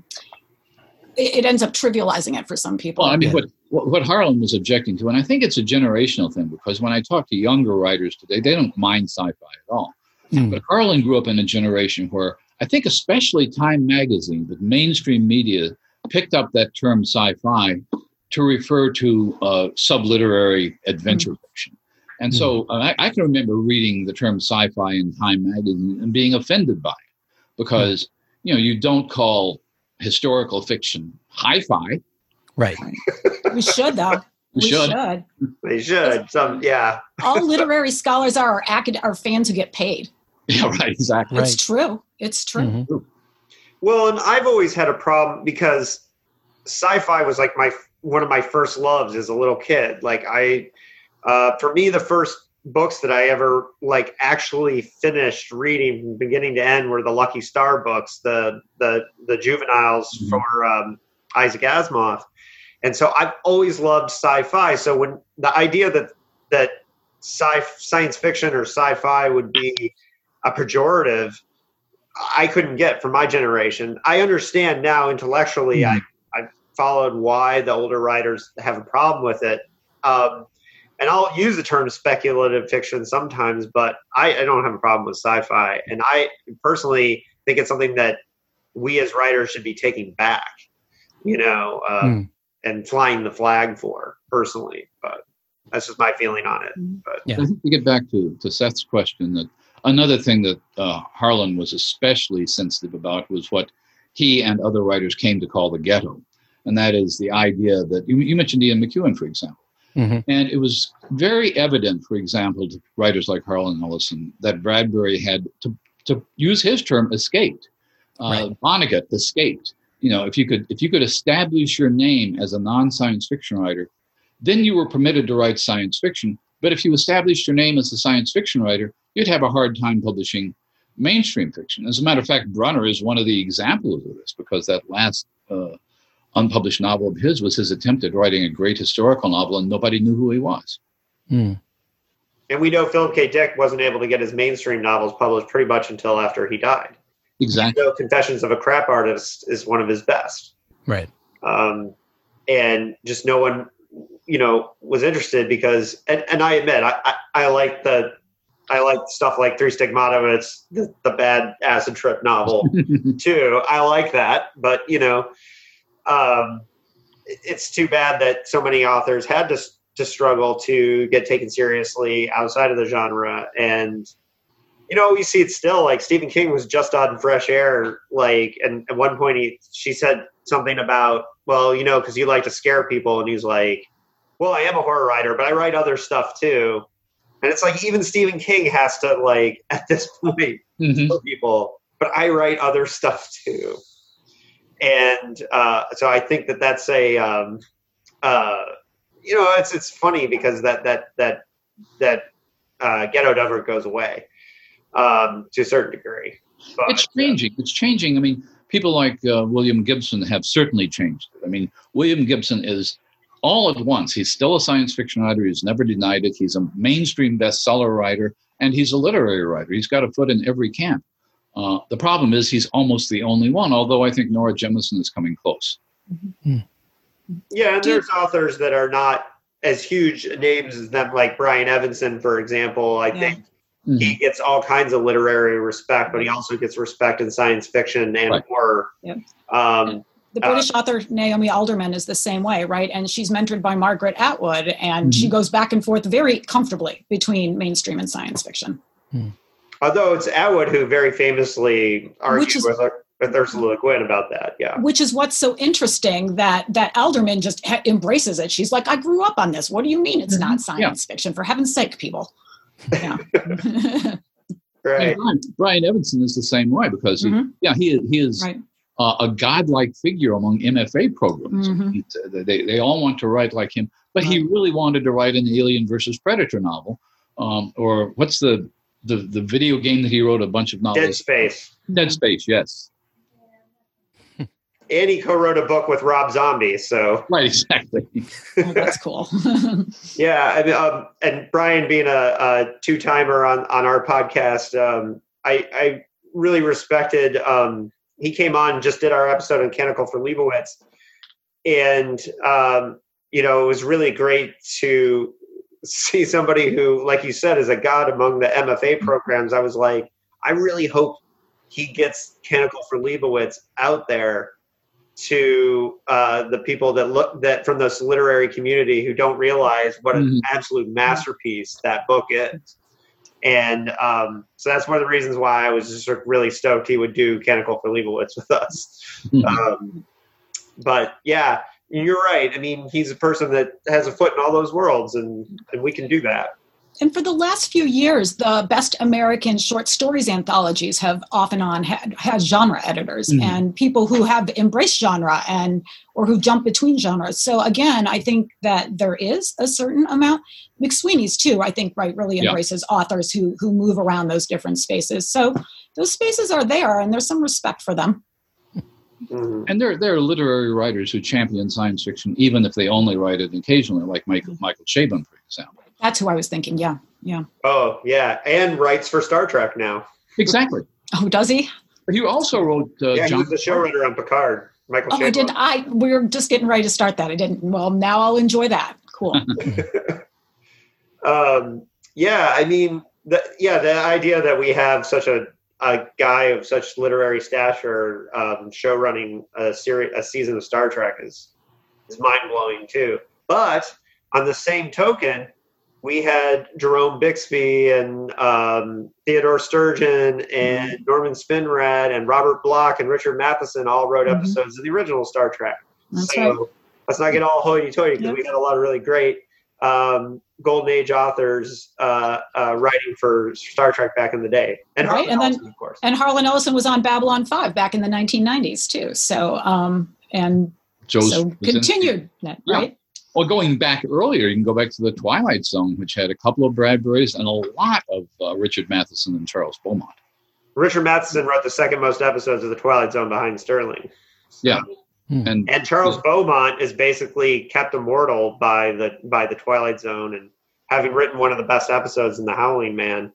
it ends up trivializing it for some people. Well, I mean, what, what Harlan was objecting to, and I think it's a generational thing, because when I talk to younger writers today, they don't mind sci-fi at all. Mm. But Harlan grew up in a generation where I think especially Time magazine, the mainstream media, picked up that term sci-fi to refer to uh, subliterary adventure mm. fiction. And mm. so uh, I, I can remember reading the term sci-fi in Time magazine and being offended by it, because, mm. you know, you don't call historical fiction hi-fi. Right. We should, though. We, we should. should. They should. Some, yeah. All literary scholars are are, acad- are fans who get paid. Yeah, right. Exactly. It's right. true. It's true. Mm-hmm. Well, and I've always had a problem because sci-fi was like my one of my first loves as a little kid. Like I, uh, for me, the first books that I ever like actually finished reading from beginning to end were the Lucky Star books, the the the juveniles mm-hmm. for um, Isaac Asimov, and so I've always loved sci-fi. So when the idea that that sci science fiction or sci-fi would be a pejorative, I couldn't get for my generation. I understand now intellectually. Mm-hmm. I I followed why the older writers have a problem with it. Um, And I'll use the term speculative fiction sometimes, but I, I don't have a problem with sci-fi. And I personally think it's something that we as writers should be taking back, you know, uh, mm. and flying the flag for, personally. But that's just my feeling on it. But yeah. I think to get back to, to Seth's question, that another thing that uh, Harlan was especially sensitive about was what he and other writers came to call the ghetto. And that is the idea that, you, you mentioned Ian McEwan, for example. Mm-hmm. And it was very evident, for example, to writers like Harlan Ellison, that Bradbury had, to, to use his term, escaped. Uh, right. Vonnegut escaped. You know, if you could if you could establish your name as a non-science fiction writer, then you were permitted to write science fiction. But if you established your name as a science fiction writer, you'd have a hard time publishing mainstream fiction. As a matter of fact, Brunner is one of the examples of this, because that last uh, unpublished novel of his was his attempt at writing a great historical novel, and nobody knew who he was. Mm. And we know Philip K. Dick wasn't able to get his mainstream novels published pretty much until after he died. Exactly. So Confessions of a Crap Artist is one of his best. Right. Um, and just no one, you know, was interested because, and, and I admit, I, I, I like the, I like stuff like Three Stigmata, but it's the, the bad acid trip novel too. I like that, but you know, um, it's too bad that so many authors had to to struggle to get taken seriously outside of the genre. And you know, you see it still. Like Stephen King was just on Fresh Air, like, and at one point he she said something about, well, you know, because you like to scare people, and he's like, well, I am a horror writer, but I write other stuff too. And it's like even Stephen King has to, like, at this point, mm-hmm. tell people, but I write other stuff too. And uh, so I think that that's a, um, uh, you know, it's it's funny because that that that that uh, ghetto never goes away. Um, to a certain degree. But, it's changing. Uh, it's changing. I mean, people like uh, William Gibson have certainly changed it. I mean, William Gibson is all at once. He's still a science fiction writer. He's never denied it. He's a mainstream bestseller writer, and he's a literary writer. He's got a foot in every camp. Uh, the problem is he's almost the only one, although I think Nora Jemisin is coming close. Mm-hmm. Yeah, and there's authors that are not as huge names as them, like Brian Evanson, for example. I yeah. think Mm-hmm. he gets all kinds of literary respect, but he also gets respect in science fiction and right. horror. Yep. Um, the British uh, author Naomi Alderman is the same way, right? And she's mentored by Margaret Atwood, and mm-hmm. she goes back and forth very comfortably between mainstream and science fiction. Mm. Although it's Atwood who very famously argued is, with, with Ursula Le Guin about that, yeah. Which is what's so interesting, that that Alderman just ha- embraces it. She's like, I grew up on this. What do you mean it's mm-hmm. not science yeah. fiction? For heaven's sake, people. Yeah. Right. Brian, Brian Evanson is the same way, because he, mm-hmm. yeah, he he is right. uh, a godlike figure among M F A programs. Mm-hmm. He, they they all want to write like him, but right. he really wanted to write an Alien versus Predator novel, um, or what's the, the the video game that he wrote a bunch of novels? Dead Space. Dead Space, yes. And he co-wrote a book with Rob Zombie, so right, exactly. Oh, that's cool. Yeah, I mean, um, and Brian being a, a two-timer on, on our podcast, um, I, I really respected. Um, he came on, and just did our episode on Canticle for Leibowitz, and um, you know, it was really great to see somebody who, like you said, is a god among the M F A programs. I was like, I really hope he gets Canticle for Leibowitz out there to uh, the people that look that from this literary community who don't realize what an mm-hmm. absolute masterpiece that book is. And um, so that's one of the reasons why I was just really stoked he would do Canticle for Leibowitz with us. Mm-hmm. Um, but yeah, you're right. I mean, he's a person that has a foot in all those worlds, and, and we can do that. And for the last few years, the Best American Short Stories anthologies have off and on had, had genre editors mm-hmm. and people who have embraced genre and or who jump between genres. So again, I think that there is a certain amount. McSweeney's too, I think, right, really embraces yeah. authors who who move around those different spaces. So those spaces are there, and there's some respect for them. Mm-hmm. And there, there are literary writers who champion science fiction, even if they only write it occasionally, like Michael, Michael Chabon, for example. That's who I was thinking. Yeah, yeah. Oh, yeah, and writes for Star Trek now. Exactly. Oh, does he? But he also wrote. Uh, yeah, John he was the showrunner on Picard. Michael. Oh, Chabon. I did. I we were just getting ready to start that. I didn't. Well, now I'll enjoy that. Cool. um. Yeah, I mean, the, yeah, the idea that we have such a a guy of such literary stature um, show running a series, a season of Star Trek is is mind blowing too. But on the same token, we had Jerome Bixby and um, Theodore Sturgeon and mm-hmm. Norman Spinrad and Robert Bloch and Richard Matheson all wrote mm-hmm. episodes of the original Star Trek. That's so right. let's not get all hoity-toity because yep. we had a lot of really great um, Golden Age authors uh, uh, writing for Star Trek back in the day. And right, Harlan and Ellison, then of course. and Harlan Ellison was on Babylon five back in the nineteen nineties too. So um, and Joe's so continued that, yeah. right? Well, going back earlier, you can go back to the Twilight Zone, which had a couple of Bradburys and a lot of uh, Richard Matheson and Charles Beaumont. Richard Matheson wrote the second most episodes of the Twilight Zone behind Sterling. Yeah. Hmm. And, And Charles Beaumont is basically kept immortal by the by the Twilight Zone, and having written one of the best episodes in The Howling Man.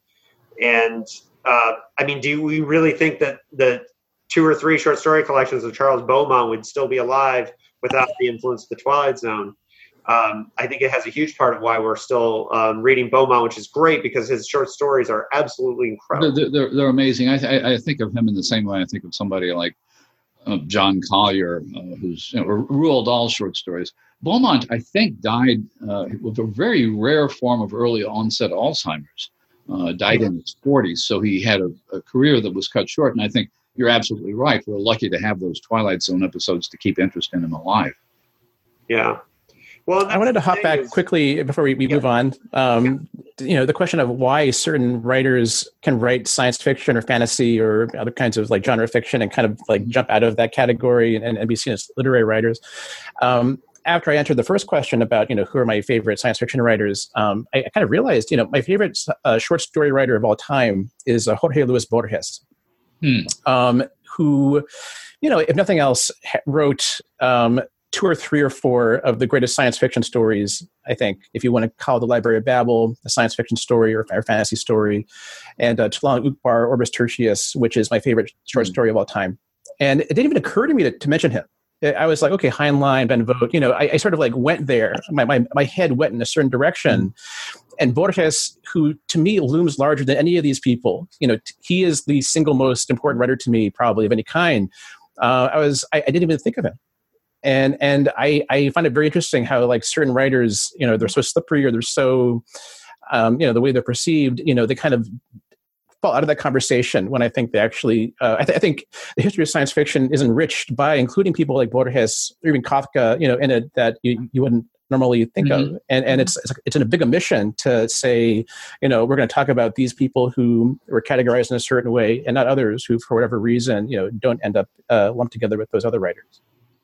And uh, I mean, do we really think that the two or three short story collections of Charles Beaumont would still be alive without the influence of the Twilight Zone? Um, I think it has a huge part of why we're still um, reading Beaumont, which is great because his short stories are absolutely incredible. They're, they're, they're amazing. I, th- I think of him in the same way I think of somebody like uh, John Collier, uh, who's you know, Roald Dahl short stories. Beaumont, I think, died uh, with a very rare form of early onset Alzheimer's. Uh, died in his forties, so he had a, a career that was cut short. And I think you're absolutely right. We're lucky to have those Twilight Zone episodes to keep interest in him alive. Yeah. Well, I wanted to hop back is, quickly before we, we yeah. move on. Um, yeah. You know, the question of why certain writers can write science fiction or fantasy or other kinds of like genre fiction and kind of like jump out of that category and, and be seen as literary writers. Um, after I answered the first question about, you know, who are my favorite science fiction writers, um, I, I kind of realized, you know, my favorite uh, short story writer of all time is uh, Jorge Luis Borges, Hmm. um, who, you know, if nothing else, ha- wrote um, two or three or four of the greatest science fiction stories, I think, if you want to call The Library of Babel a science fiction story or a fantasy story, and uh, T'Lan Uqbar, Orbis Tertius, which is my favorite short Hmm. story of all time. And it didn't even occur to me to, to mention him. I was like, okay, Heinlein, Ben Vogt, you know, I, I sort of like went there. My, my my head went in a certain direction. And Borges, who to me looms larger than any of these people, you know, t- he is the single most important writer to me, probably of any kind. Uh, I was, I, I didn't even think of him. And and I, I find it very interesting how like certain writers, you know, they're so slippery or they're so, um, you know, the way they're perceived, you know, they kind of fall out of that conversation when I think they actually, uh, I, th- I think the history of science fiction is enriched by including people like Borges or even Kafka, you know, in it that you, you wouldn't normally think Mhm. of. And and it's, it's it's a big omission to say, you know, we're going to talk about these people who were categorized in a certain way and not others who, for whatever reason, you know, don't end up uh, lumped together with those other writers.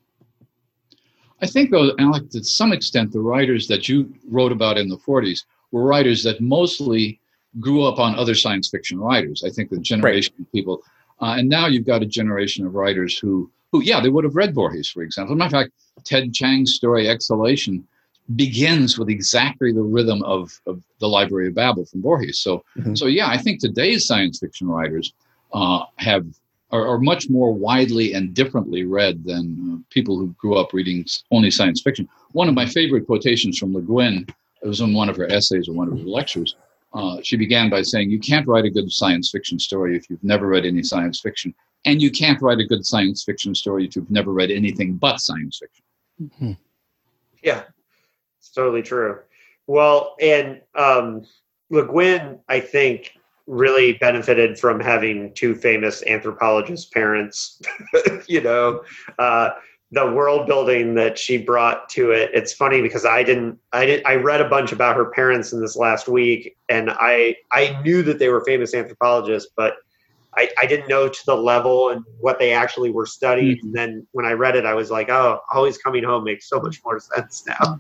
I think, though, Alec, to some extent, the writers that you wrote about in the forties were writers that mostly grew up on other science fiction writers. I think the generation right. of people, uh, and now you've got a generation of writers who, who, yeah, they would have read Borges, for example. As a matter of fact, Ted Chiang's story Exhalation begins with exactly the rhythm of, of the Library of Babel from Borges. So, mm-hmm. so yeah, I think today's science fiction writers uh, have are, are much more widely and differently read than uh, people who grew up reading only science fiction. One of my favorite quotations from Le Guin, it was in one of her essays or one of her lectures. Uh, she began by saying, you can't write a good science fiction story if you've never read any science fiction. And you can't write a good science fiction story if you've never read anything but science fiction. Mm-hmm. Yeah, it's totally true. Well, and um, Le Guin, I think, really benefited from having two famous anthropologist parents, you know, uh, the world building that she brought to it. It's funny because I didn't, I did, I read a bunch about her parents in this last week, and I, I knew that they were famous anthropologists, but I, I didn't know to the level and what they actually were studying. Mm-hmm. And then when I read it, I was like, oh, Always Coming Home makes so much more sense now.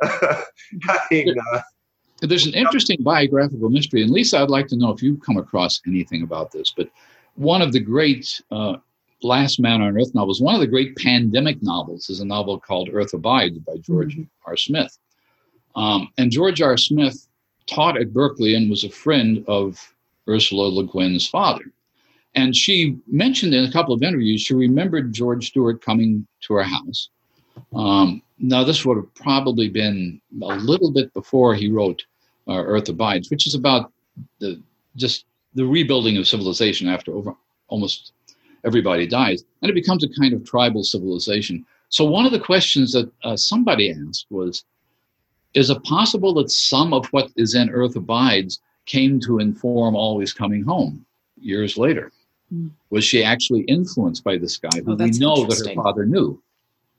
Having, uh, There's an interesting biographical mystery. And Lisa, I'd like to know if you've come across anything about this, but one of the great uh, Last Man on Earth novels, one of the great pandemic novels is a novel called Earth Abides by George mm-hmm. R. Smith. Um, and George R. Smith taught at Berkeley and was a friend of Ursula Le Guin's father. And she mentioned in a couple of interviews, she remembered George Stewart coming to her house. Um, now, this would have probably been a little bit before he wrote uh, Earth Abides, which is about the just the rebuilding of civilization after over, almost everybody dies. And it becomes a kind of tribal civilization. So one of the questions that uh, somebody asked was, is it possible that some of what is in Earth Abides came to inform Always Coming Home years later? Was she actually influenced by this guy who oh, we know that her father knew?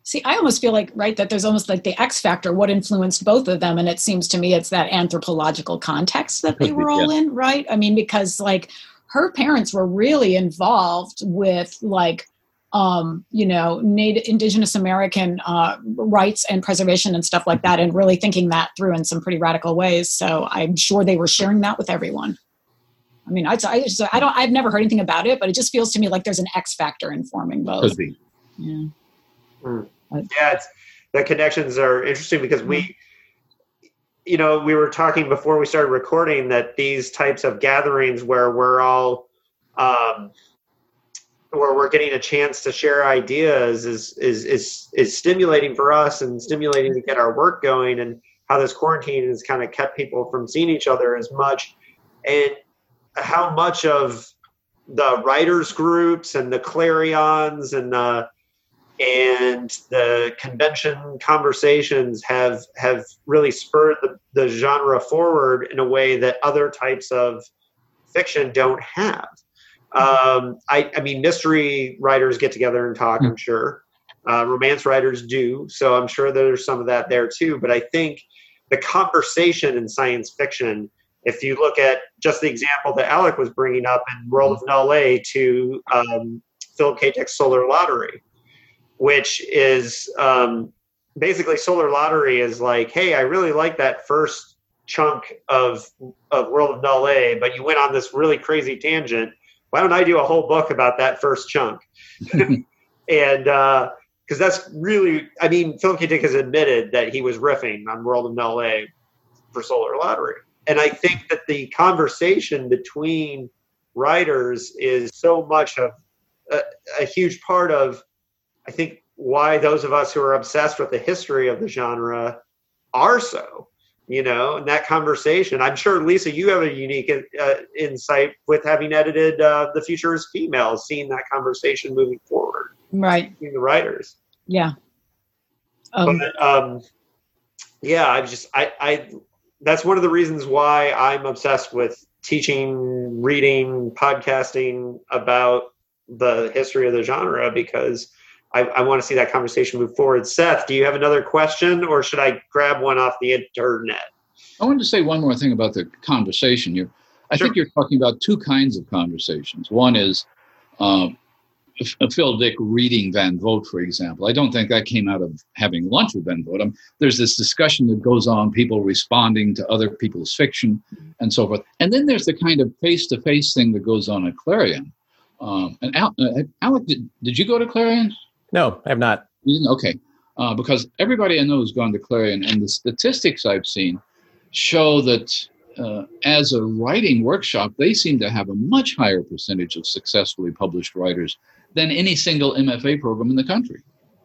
See, I almost feel like, right, that there's almost like the X factor, what influenced both of them. And it seems to me it's that anthropological context that they were all yeah. in, right? I mean, because like her parents were really involved with like, um, you know, Native Indigenous American uh, rights and preservation and stuff like that, and really thinking that through in some pretty radical ways. So I'm sure they were sharing that with everyone. I mean, I, I, just, I don't, I've never heard anything about it, but it just feels to me like there's an X factor informing both. Could be. Yeah. Mm. Yeah, it's, the connections are interesting because we, you know, we were talking before we started recording that these types of gatherings where we're all, um, where we're getting a chance to share ideas is, is, is, is stimulating for us and stimulating to get our work going, and how this quarantine has kind of kept people from seeing each other as much, and how much of the writers groups and the Clarions and the, and the convention conversations have have really spurred the, the genre forward in a way that other types of fiction don't have. Um, I, I mean, mystery writers get together and talk, I'm sure. Uh, romance writers do, so I'm sure there's some of that there too. But I think the conversation in science fiction, if you look at just the example that Alec was bringing up in World of Nale to um, Philip K. Dick's Solar Lottery, which is um, basically Solar Lottery is like, hey, I really like that first chunk of of World of Nale, but you went on this really crazy tangent. Why don't I do a whole book about that first chunk? And because uh, that's really, I mean, Philip K. Dick has admitted that he was riffing on World of Nale for Solar Lottery. And I think that the conversation between writers is so much of a, a huge part of, I think, why those of us who are obsessed with the history of the genre are so, you know, and that conversation. I'm sure, Lisa, you have a unique uh, insight with having edited uh, The Future is Female, seeing that conversation moving forward. Right. Between the writers. Yeah. Um, but, um, yeah, I just, I, I, that's one of the reasons why I'm obsessed with teaching, reading, podcasting about the history of the genre, because I, I want to see that conversation move forward. Seth, do you have another question, or should I grab one off the internet? I wanted to say one more thing about the conversation. You, I Sure. think you're talking about two kinds of conversations. One is um, Phil Dick reading Van Vogt, for example. I don't think that came out of having lunch with Van Vogt. Um, there's this discussion that goes on, people responding to other people's fiction and so forth. And then there's the kind of face-to-face thing that goes on at Clarion. Um, and Al, uh, Alec, did, did you go to Clarion? No, I have not. You didn't? Okay. Uh, because everybody I know has gone to Clarion, and the statistics I've seen show that uh, as a writing workshop, they seem to have a much higher percentage of successfully published writers than any single M F A program in the country.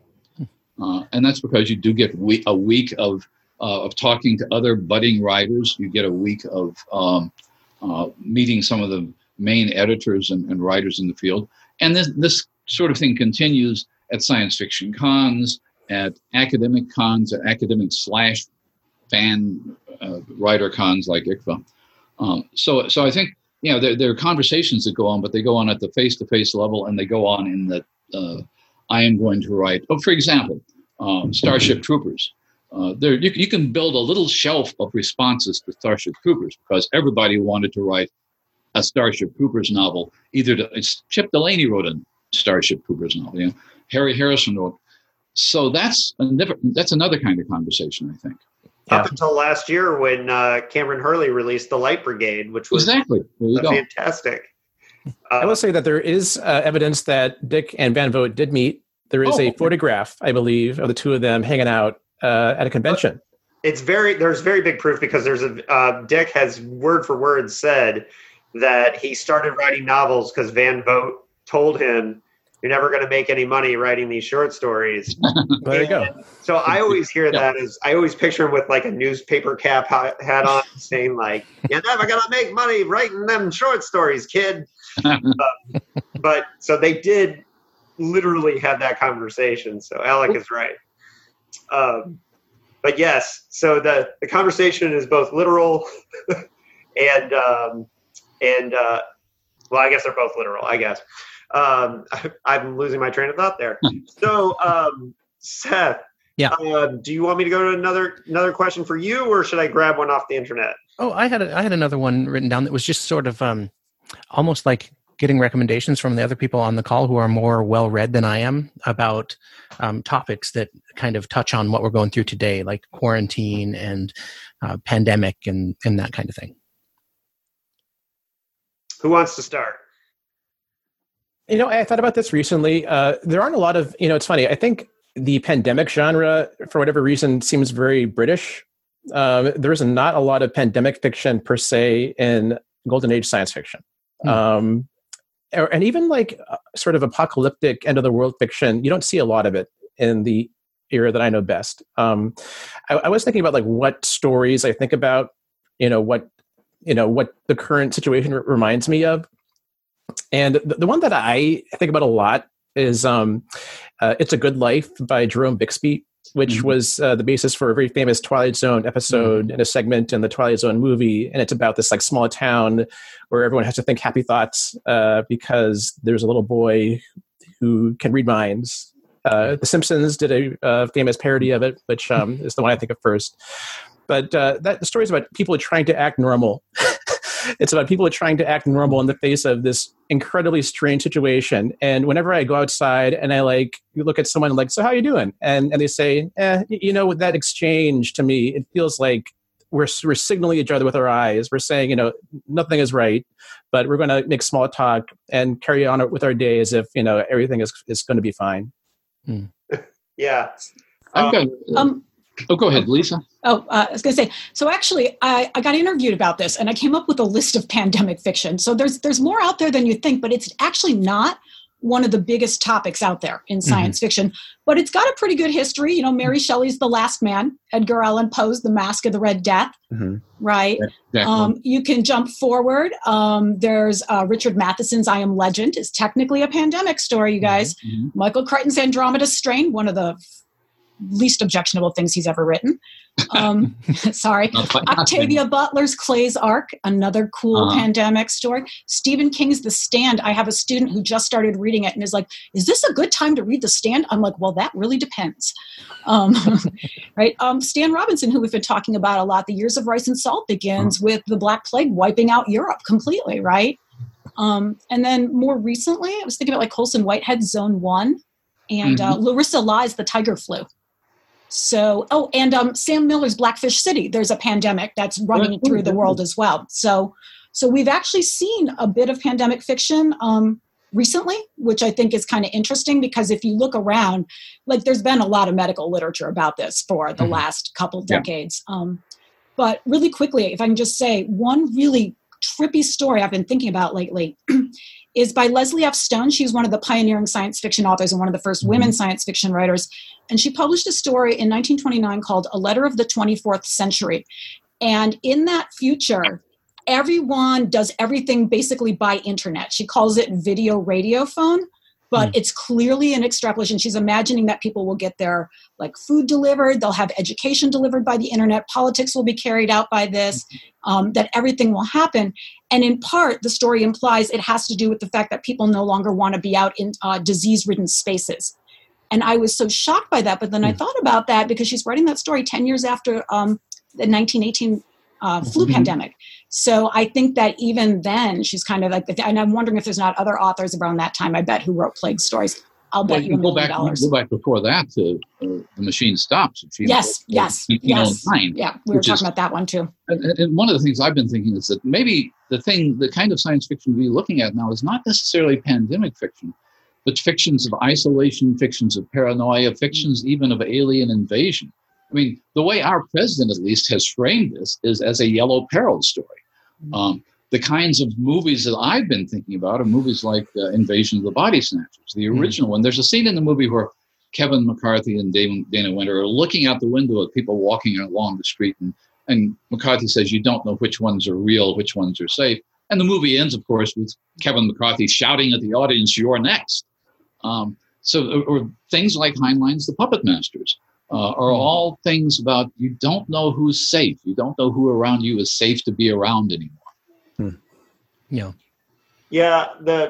Uh, and that's because you do get we- a week of uh, of talking to other budding writers. You get a week of um, uh, meeting some of the main editors and, and writers in the field. And this, this sort of thing continues at science fiction cons, at academic cons, at academic slash fan uh, writer cons like I C F A. Um, so, so I think, you know, there, there are conversations that go on, but they go on at the face-to-face level, and they go on in that uh, I am going to write. Oh, for example, um, Starship Troopers. Uh, there, you, you can build a little shelf of responses to Starship Troopers because everybody wanted to write a Starship Troopers novel. Either to, it's Chip Delaney wrote a Starship Troopers novel. You know, Harry Harrison wrote. So that's a different, that's another kind of conversation, I think. Up yeah. until last year when uh, Cameron Hurley released The Light Brigade, which was exactly there you go. fantastic. Uh, I will say that there is uh, evidence that Dick and Van Vogt did meet. There is oh, a okay. photograph, I believe, of the two of them hanging out uh, at a convention. It's very there's very big proof because there's a uh, Dick has word for word said that he started writing novels because Van Vogt told him, "You're never going to make any money writing these short stories." There you go. So I always hear yeah. that as I always picture him with like a newspaper cap hat on, saying like, "You're never going to make money writing them short stories, kid." um, but so they did literally have that conversation. So Alec is right. Um, but yes, so the, the conversation is both literal and um, and uh, well, I guess they're both literal. I guess. Um, I, I'm losing my train of thought there. So, um, Seth. Yeah. Uh, do you want me to go to another another question for you, or should I grab one off the internet? Oh, I had a, I had another one written down that was just sort of um, almost like getting recommendations from the other people on the call who are more well-read than I am about um, topics that kind of touch on what we're going through today, like quarantine and uh, pandemic and, and that kind of thing. Who wants to start? You know, I thought about this recently. Uh, there aren't a lot of, you know, it's funny. I think the pandemic genre, for whatever reason, seems very British. Um, there's not a lot of pandemic fiction per se in Golden Age science fiction. Mm. Um, and even like uh, sort of apocalyptic end of the world fiction, you don't see a lot of it in the era that I know best. Um, I, I was thinking about like what stories I think about, you know, what, you know, what the current situation r- reminds me of. And the, the one that I think about a lot is um, uh, It's a Good Life by Jerome Bixby, which mm-hmm. was uh, the basis for a very famous Twilight Zone episode mm-hmm. and a segment in the Twilight Zone movie. And it's about this like small town where everyone has to think happy thoughts uh, because there's a little boy who can read minds. Uh, the Simpsons did a uh, famous parody of it, which um, is the one I think of first. But uh, that the story is about people trying to act normal. It's about people trying to act normal in the face of this incredibly strange situation. And whenever I go outside and I like you look at someone like, so how you doing? And and they say, eh, you know, with that exchange to me, it feels like we're we're signaling each other with our eyes. We're saying, you know, nothing is right, but we're going to make small talk and carry on with our day as if, you know, everything is is going to be fine. Hmm. Yeah. I've got. Um, um, oh, go ahead, Lisa. Oh, uh, I was going to say, so actually, I, I got interviewed about this, and I came up with a list of pandemic fiction. So there's there's more out there than you think, but it's actually not one of the biggest topics out there in science mm-hmm. fiction. But it's got a pretty good history. You know, Mary Shelley's The Last Man, Edgar Allan Poe's The Mask of the Red Death, mm-hmm. right? Exactly. Um, you can jump forward. Um, there's uh, Richard Matheson's I Am Legend. It's technically a pandemic story, you guys. Mm-hmm. Michael Crichton's Andromeda Strain, one of the least objectionable things he's ever written. Um, sorry. Octavia Butler's Clay's Ark, another cool uh-huh. pandemic story. Stephen King's The Stand. I have a student who just started reading it and is like, is this a good time to read The Stand? I'm like, well, that really depends. Um, right. Um, Stan Robinson, who we've been talking about a lot, The Years of Rice and Salt begins uh-huh. with the Black Plague wiping out Europe completely, right? Um, and then more recently, I was thinking about like Colson Whitehead's Zone One and mm-hmm. uh, Larissa Lai's The Tiger Flu. So, oh, and um, Sam Miller's Blackfish City. There's a pandemic that's running through the world as well. So, so we've actually seen a bit of pandemic fiction um, recently, which I think is kind of interesting because if you look around, like there's been a lot of medical literature about this for the mm-hmm. last couple decades. Yeah. Um, but really quickly, if I can just say one really trippy story I've been thinking about lately is by Leslie F. Stone. She's one of the pioneering science fiction authors and one of the first mm-hmm. women science fiction writers. And she published a story in nineteen twenty-nine called A Letter of the twenty-fourth Century. And in that future, everyone does everything basically by internet. She calls it video radio phone, but mm. it's clearly an extrapolation. She's imagining that people will get their like food delivered, they'll have education delivered by the internet, politics will be carried out by this, um, that everything will happen. And in part, the story implies it has to do with the fact that people no longer want to be out in uh, disease-ridden spaces. And I was so shocked by that. But then mm. I thought about that because she's writing that story ten years after um, the nineteen eighteen uh, flu mm-hmm. pandemic. So I think that even then she's kind of like, and I'm wondering if there's not other authors around that time, I bet, who wrote plague stories. I'll bet well, you a million go back, dollars. Go back before that to uh, The Machine Stops. Yes, yes, yes. Yeah, we were talking is, about that one too. And, and one of the things I've been thinking is that maybe the thing, the kind of science fiction we're looking at now is not necessarily pandemic fiction, but fictions of isolation, fictions of paranoia, fictions even of alien invasion. I mean, the way our president at least has framed this is as a yellow peril story. Um, the kinds of movies that I've been thinking about are movies like uh, Invasion of the Body Snatchers, the original mm. one. There's a scene in the movie where Kevin McCarthy and Dana, Dana Winter are looking out the window at people walking along the street, and, and McCarthy says, you don't know which ones are real, which ones are safe. And the movie ends, of course, with Kevin McCarthy shouting at the audience, you're next. Um, so or, or things like Heinlein's The Puppet Masters uh, are all things about you don't know who's safe. You don't know who around you is safe to be around anymore. Hmm. Yeah. Yeah. The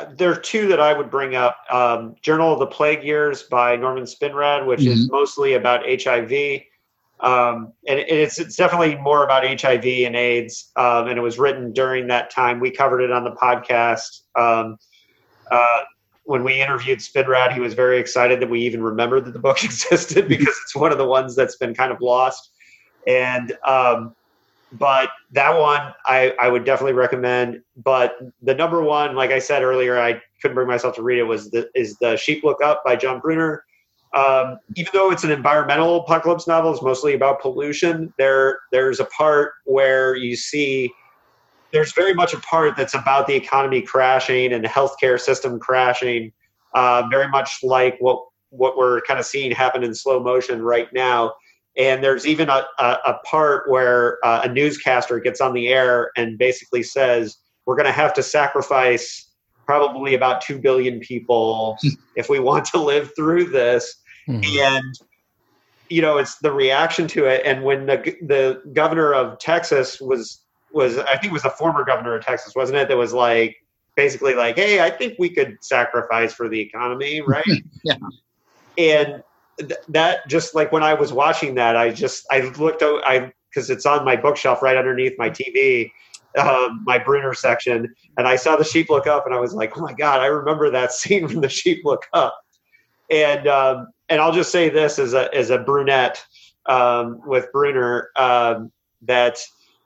there are two that I would bring up. Um, Journal of the Plague Years by Norman Spinrad, which mm-hmm. is mostly about H I V. Um, and it's, it's definitely more about H I V and AIDS. Um, and it was written during that time. We covered it on the podcast. Um, uh, when we interviewed Spinrad, he was very excited that we even remembered that the book existed because it's one of the ones that's been kind of lost. And, um, but that one I, I would definitely recommend. But the number one, like I said earlier, I couldn't bring myself to read it, was the, is The Sheep Look Up by John Brunner. Um, even though it's an environmental apocalypse novel, it's mostly about pollution. There, there's a part where you see there's very much a part that's about the economy crashing and the healthcare system crashing, uh, very much like what what we're kind of seeing happen in slow motion right now. And there's even a, a, a part where uh, a newscaster gets on the air and basically says, we're going to have to sacrifice probably about two billion people if we want to live through this. Mm-hmm. And, you know, it's the reaction to it. And when the the governor of Texas was, was I think it was the former governor of Texas, wasn't it? That was like, basically like, hey, I think we could sacrifice for the economy, right? Yeah. And th- that just like when I was watching that, I just, I looked out, I, because it's on my bookshelf right underneath my T V, um, my Brunner section, and I saw The Sheep Look Up, and I was like, oh my God, I remember that scene from The Sheep Look Up. And um, and I'll just say this as a as a brunette um, with Brunner, um, that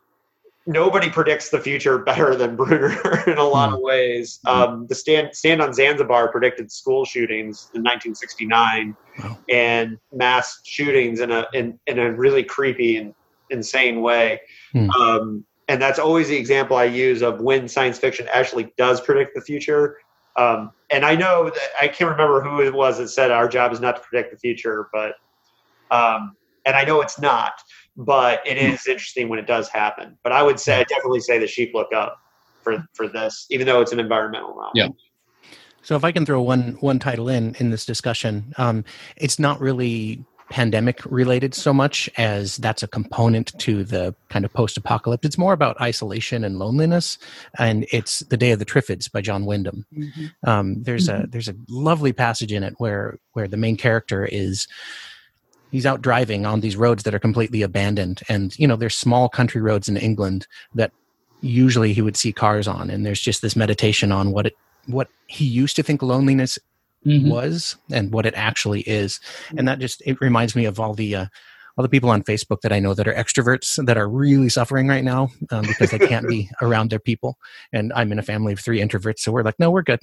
nobody predicts the future better than Brunner in a lot of ways. Um, the stand stand on Zanzibar predicted school shootings in nineteen sixty-nine, wow. and mass shootings in a in, in a really creepy and insane way. Hmm. Um, and that's always the example I use of when science fiction actually does predict the future. Um, and I know that I can't remember who it was that said our job is not to predict the future, but um, and I know it's not. But it is interesting when it does happen. But I would say, I definitely say The Sheep Look Up for, for this, even though it's an environmental novel. Yeah. So if I can throw one one title in in this discussion, um, it's not really pandemic related so much as that's a component to the kind of post-apocalypse. It's more about isolation and loneliness, and it's The Day of the Triffids by John Wyndham. Mm-hmm. Um, there's mm-hmm. a there's a lovely passage in it where where the main character is. He's out driving on these roads that are completely abandoned. And, you know, there's small country roads in England that usually he would see cars on. And there's just this meditation on what it, what he used to think loneliness mm-hmm. was and what it actually is. And that just, it reminds me of all the, uh, all the people on Facebook that I know that are extroverts that are really suffering right now um, because they can't be around their people. And I'm in a family of three introverts. So we're like, no, we're good.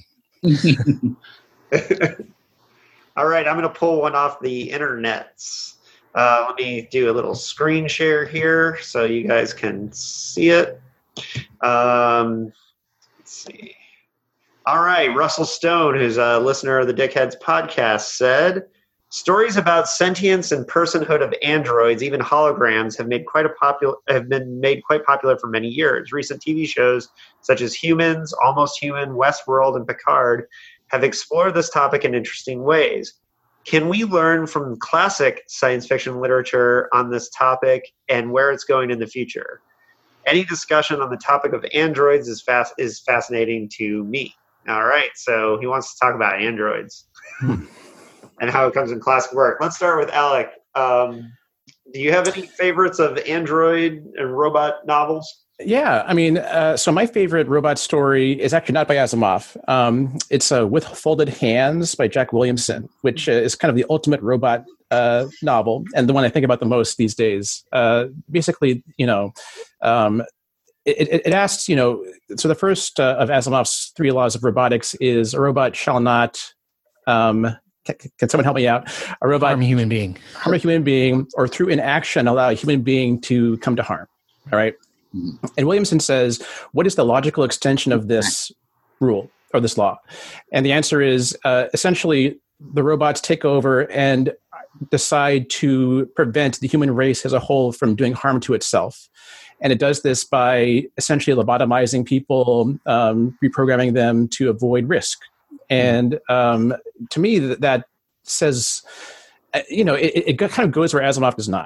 All right, I'm going to pull one off the internets. Uh, let me do a little screen share here so you guys can see it. Um, let's see. All right, Russell Stone, who's a listener of the Dickheads podcast, said, stories about sentience and personhood of androids, even holograms, have made quite a popular have been made quite popular for many years. Recent T V shows such as Humans, Almost Human, Westworld, and Picard have explored this topic in interesting ways. Can we learn from classic science fiction literature on this topic and where it's going in the future? Any discussion on the topic of androids is fast is fascinating to me. All right, so he wants to talk about androids and how it comes in classic work. Let's start with Alec. Um, do you have any favorites of android and robot novels? Yeah, I mean, uh, so my favorite robot story is actually not by Asimov. Um, it's uh, With Folded Hands by Jack Williamson, which uh, is kind of the ultimate robot uh, novel and the one I think about the most these days. Uh, basically, you know, um, it, it, it asks, you know, so the first uh, of Asimov's three laws of robotics is a robot shall not, um, can, can someone help me out? A robot harm a human being, harm a human being, or through inaction allow a human being to come to harm. All right. And Williamson says, what is the logical extension of this rule or this law? And the answer is uh, essentially the robots take over and decide to prevent the human race as a whole from doing harm to itself. And it does this by essentially lobotomizing people, um, reprogramming them to avoid risk. And um, to me, that, that says, you know, it, it kind of goes where Asimov does not.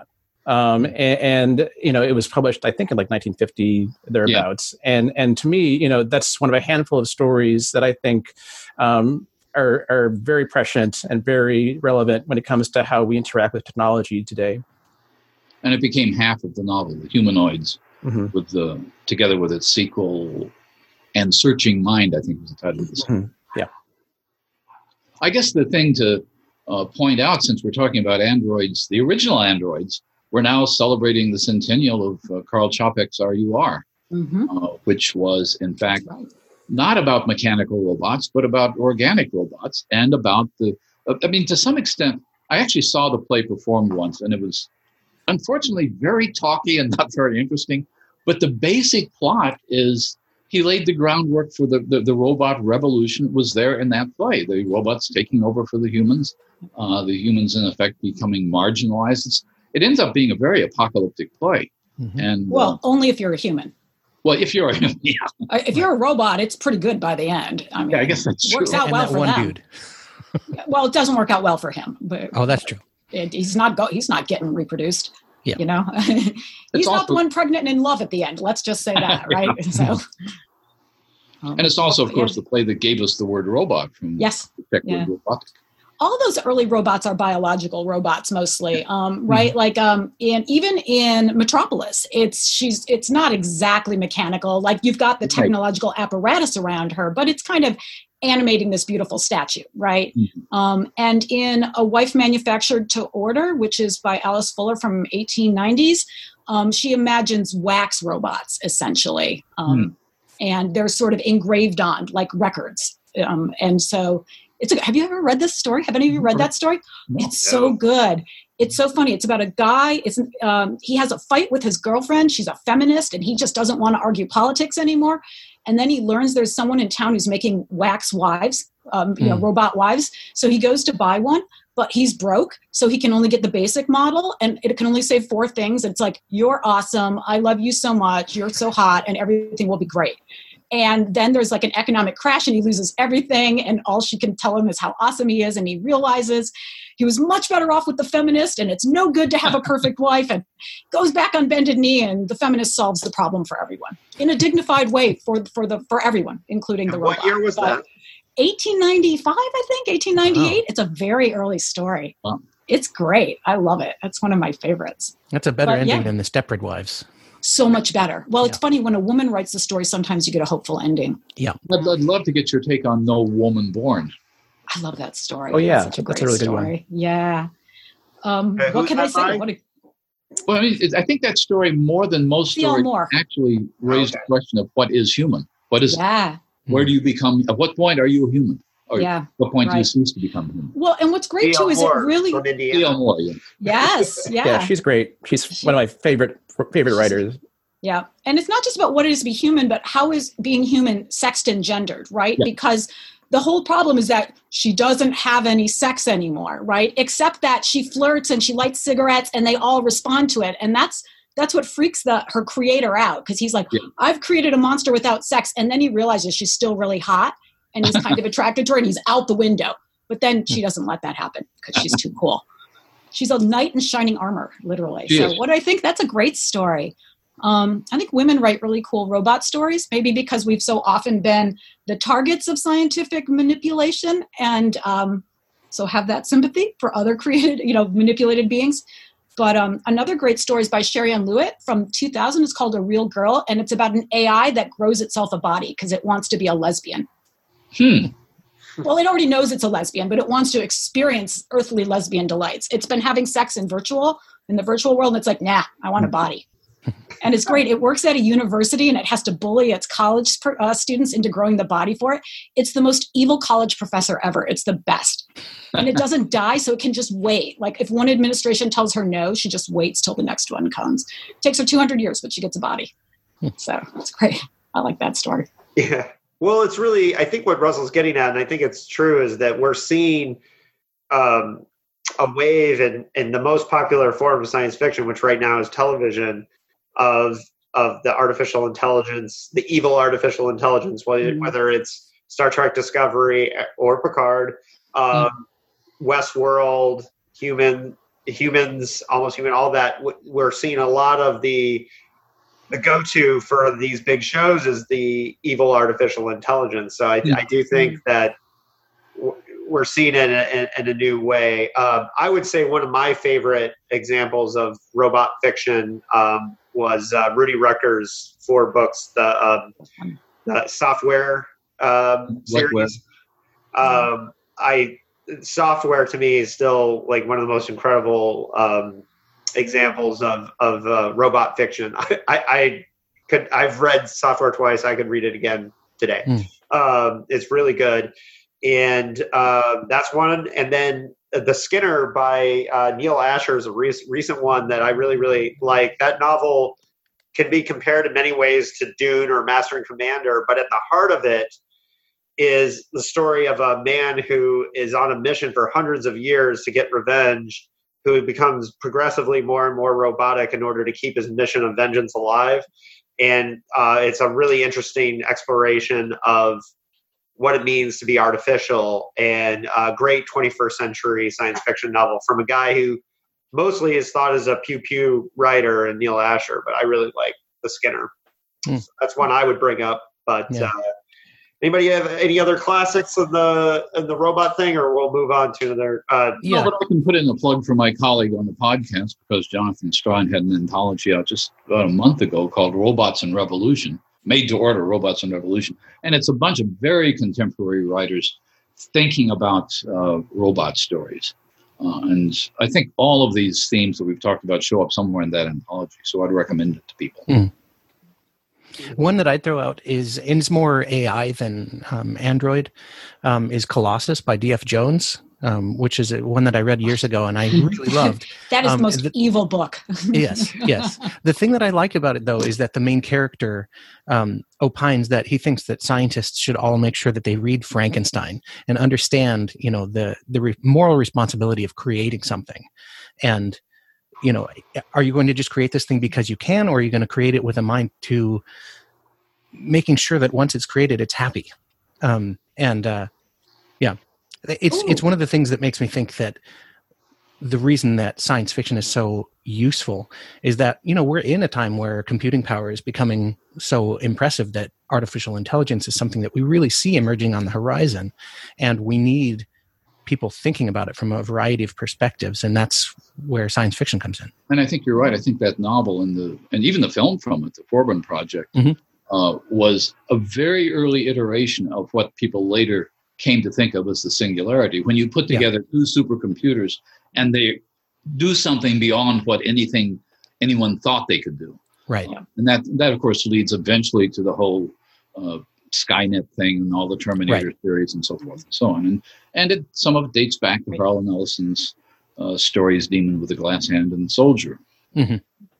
Um, and, and, you know, it was published, I think, in like nineteen fifty, thereabouts. Yeah. And and to me, you know, that's one of a handful of stories that I think um, are, are very prescient and very relevant when it comes to how we interact with technology today. And it became half of the novel, The Humanoids, mm-hmm. with the together with its sequel, And Searching Mind, I think was the title of the sequel. Mm-hmm. Yeah. I guess the thing to uh, point out, since we're talking about androids, the original androids, we're now celebrating the centennial of uh, Karl Čapek's R U R, Mm-hmm. uh, which was, in fact, not about mechanical robots, but about organic robots and about the, uh, I mean, to some extent, I actually saw the play performed once, and it was unfortunately very talky and not very interesting. But the basic plot is he laid the groundwork for the, the, the robot revolution. It was there in that play, the robots taking over for the humans, uh, the humans, in effect, becoming marginalized. It's, it ends up being a very apocalyptic play. Mm-hmm. And Well, uh, only if you're a human. well, if you're, yeah, If you're a robot, it's pretty good by the end. I mean, yeah, I guess that's it works true. out And well that for one them. dude. Well, it doesn't work out well for him. But Oh, that's true. it, he's not go, he's not getting reproduced. Yeah. You know, he's not also- the one pregnant and in love at the end. Let's just say that, right? So, um, And it's also, of course, yeah. the play that gave us the word robot from Yes. the Czech Yeah. word robotic. all those early robots are biological robots mostly, um, right? Like, um, in even in Metropolis, it's she's it's not exactly mechanical. Like you've got the technological apparatus around her, but it's kind of animating this beautiful statue, right? Mm-hmm. Um, and in A Wife Manufactured to Order, which is by Alice Fuller from eighteen nineties, um, she imagines wax robots essentially, um, Mm. and they're sort of engraved on like records, um, and so. It's a, have you ever read this story? Have any of you read that story? No. It's so good. It's so funny. It's about a guy. It's um, he has a fight with his girlfriend. She's a feminist, and he just doesn't want to argue politics anymore. And then he learns there's someone in town who's making wax wives, um, you know, Mm. robot wives. So he goes to buy one, but he's broke, so he can only get the basic model, and it can only say four things. It's like, "You're awesome. I love you so much. You're so hot, and everything will be great." And then there's like an economic crash and he loses everything. And all she can tell him is how awesome he is. And he realizes he was much better off with the feminist and it's no good to have a perfect wife, and goes back on bended knee, and the feminist solves the problem for everyone in a dignified way for, for the, for everyone, including the And robot. what year was But that? eighteen ninety-five, I think, eighteen ninety-eight. Wow. It's a very early story. Wow. It's great. I love it. It's one of my favorites. That's a better But, ending yeah. than the Stepford Wives. So much better. Well, it's Yeah. funny when a woman writes the story, sometimes you get a hopeful ending. Yeah. I'd, I'd love to get your take on No Woman Born. I love that story. Oh, yeah. It's such a That's great a really good one. story. Yeah. Um, Okay, what who's can I that say? by? What a, Well, I mean, it, I think that story, more than most Theodore stories, Moore. actually raised Okay. the question of what is human. What is? yeah. Where do you become? At what point are you a human? Or Yeah. what point do you right. cease to become human? Well, and what's great Theo too is Moore it really, from Indiana. Theo Moore, yeah. yes. Yeah. Yeah, she's great. She's one of my favorite favorite writers. Yeah. And it's not just about what it is to be human, but how is being human sexed and gendered, right? Yeah. Because the whole problem is that she doesn't have any sex anymore, right? Except that she flirts and she lights cigarettes and they all respond to it. And that's that's what freaks the her creator out, because he's like, Yeah. I've created a monster without sex. And then he realizes she's still really hot and he's kind of attracted to her and he's out the window. But then she doesn't let that happen because she's too cool. She's a knight in shining armor, literally. She so is. what do I think? That's a great story. Um, I think women write really cool robot stories, maybe because we've so often been the targets of scientific manipulation, and um, so have that sympathy for other created, you know, manipulated beings. But um, another great story is by Sherry Ann Lewitt from two thousand. It's called A Real Girl, and it's about an A I that grows itself a body because it wants to be a lesbian. Hmm. Well, it already knows it's a lesbian, but it wants to experience earthly lesbian delights. It's been having sex in virtual, in the virtual world, and it's like, nah, I want a body. And it's great. It works at a university, and it has to bully its college per, uh, students into growing the body for it. It's the most evil college professor ever. It's the best. And it doesn't die, so it can just wait. Like if one administration tells her no, she just waits till the next one comes. It takes her two hundred years, but she gets a body. So it's great. I like that story. Yeah. Well, it's really, I think what Russell's getting at, and I think it's true, is that we're seeing um, a wave in, in the most popular form of science fiction, which right now is television, of of the artificial intelligence, the evil artificial intelligence, whether, Mm. whether it's Star Trek Discovery or Picard, um, Westworld, human, humans, almost human, all that. We're seeing a lot of the the go-to for these big shows is the evil artificial intelligence. So I, mm-hmm. I do think that we're seeing it in a, in a new way. Um, I would say one of my favorite examples of robot fiction um, was uh, Rudy Rucker's four books, the, um, the software um, series. Um, I software to me is still like one of the most incredible um, examples of of uh, robot fiction. I, I, I could I've read software twice. I could read it again today. Mm. Um, it's really good, and uh, that's one. And then The Skinner by uh, Neil Asher is a re- recent one that I really really like. That novel can be compared in many ways to Dune or Master and Commander, but at the heart of it is the story of a man who is on a mission for hundreds of years to get revenge, who becomes progressively more and more robotic in order to keep his mission of vengeance alive. And uh, it's a really interesting exploration of what it means to be artificial, and a great twenty-first century science fiction novel from a guy who mostly is thought as a pew-pew writer in Neil Asher, but I really like The Skinner. Mm. So that's one I would bring up. But yeah. uh, anybody have any other classics in the in the robot thing, or we'll move on to another? Uh, yeah, but I can put in a plug for my colleague on the podcast, because Jonathan Strahan had an anthology out just about a month ago called Robots and Revolution, made to order Robots and Revolution. And it's a bunch of very contemporary writers thinking about uh, robot stories. Uh, and I think all of these themes that we've talked about show up somewhere in that anthology. So I'd recommend it to people. Mm. One that I'd throw out is, and it's more A I than um, Android, um, is Colossus by D F Jones, um, which is one that I read years ago and I really loved. That is um, the most the, evil book. yes, yes. The thing that I like about it, though, is that the main character um, opines that he thinks that scientists should all make sure that they read Frankenstein and understand, you know, the the re- moral responsibility of creating something. And, you know, are you going to just create this thing because you can, or are you going to create it with a mind to making sure that once it's created, it's happy? Um, and uh, yeah, it's Ooh. It's one of the things that makes me think that the reason that science fiction is so useful is that, you know, we're in a time where computing power is becoming so impressive that artificial intelligence is something that we really see emerging on the horizon, and we need people thinking about it from a variety of perspectives, and that's where science fiction comes in. And I think you're right. I think that novel and the and even the film from it, the Forbin Project, mm-hmm. uh, was a very early iteration of what people later came to think of as the singularity. When you put together yeah. two supercomputers and they do something beyond what anything anyone thought they could do. Right. Uh, and that, that, of course, leads eventually to the whole uh, Skynet thing and all the Terminator right. theories and so forth and so on. And and it, some of it dates back to right. Harlan Ellison's uh, stories, Demon with the Glass Hand and Soldier. Mm-hmm.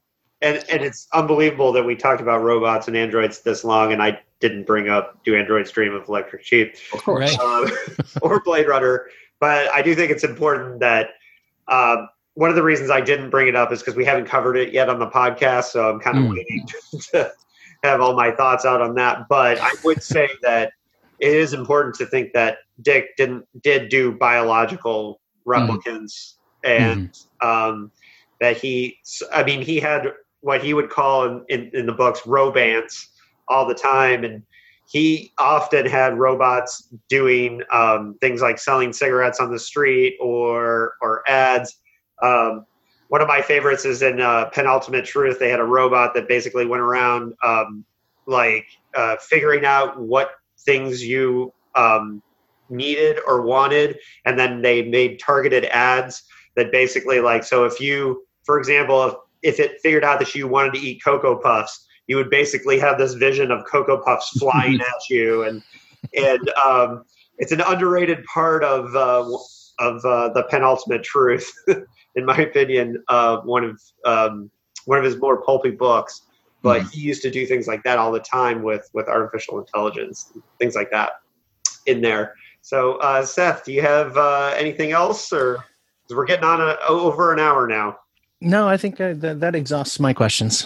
And and it's unbelievable that we talked about robots and androids this long, and I didn't bring up Do Androids Dream of Electric Sheep, of course, um, or Blade Runner. But I do think it's important that um, one of the reasons I didn't bring it up is because we haven't covered it yet on the podcast, so I'm kind of mm. waiting to have all my thoughts out on that. But I would say that it is important to think that Dick didn't did do biological replicants, mm. and mm. Um, that he, I mean, he had what he would call in, in, in the books robants all the time, and he often had robots doing um, things like selling cigarettes on the street or or ads. Um, one of my favorites is in uh, Penultimate Truth. They had a robot that basically went around um, like uh, figuring out what things you um, needed or wanted, and then they made targeted ads that basically, like, so if you, for example, if, if it figured out that you wanted to eat Cocoa Puffs, you would basically have this vision of Cocoa Puffs flying at you, and and um, it's an underrated part of uh, of uh, the Penultimate Truth, in my opinion. Uh, one of um, one of his more pulpy books, but mm-hmm. he used to do things like that all the time with with artificial intelligence, things like that in there. So, uh, Seth, do you have uh, anything else, or 'cause we're getting on a, over an hour now? No, I think uh, that that exhausts my questions.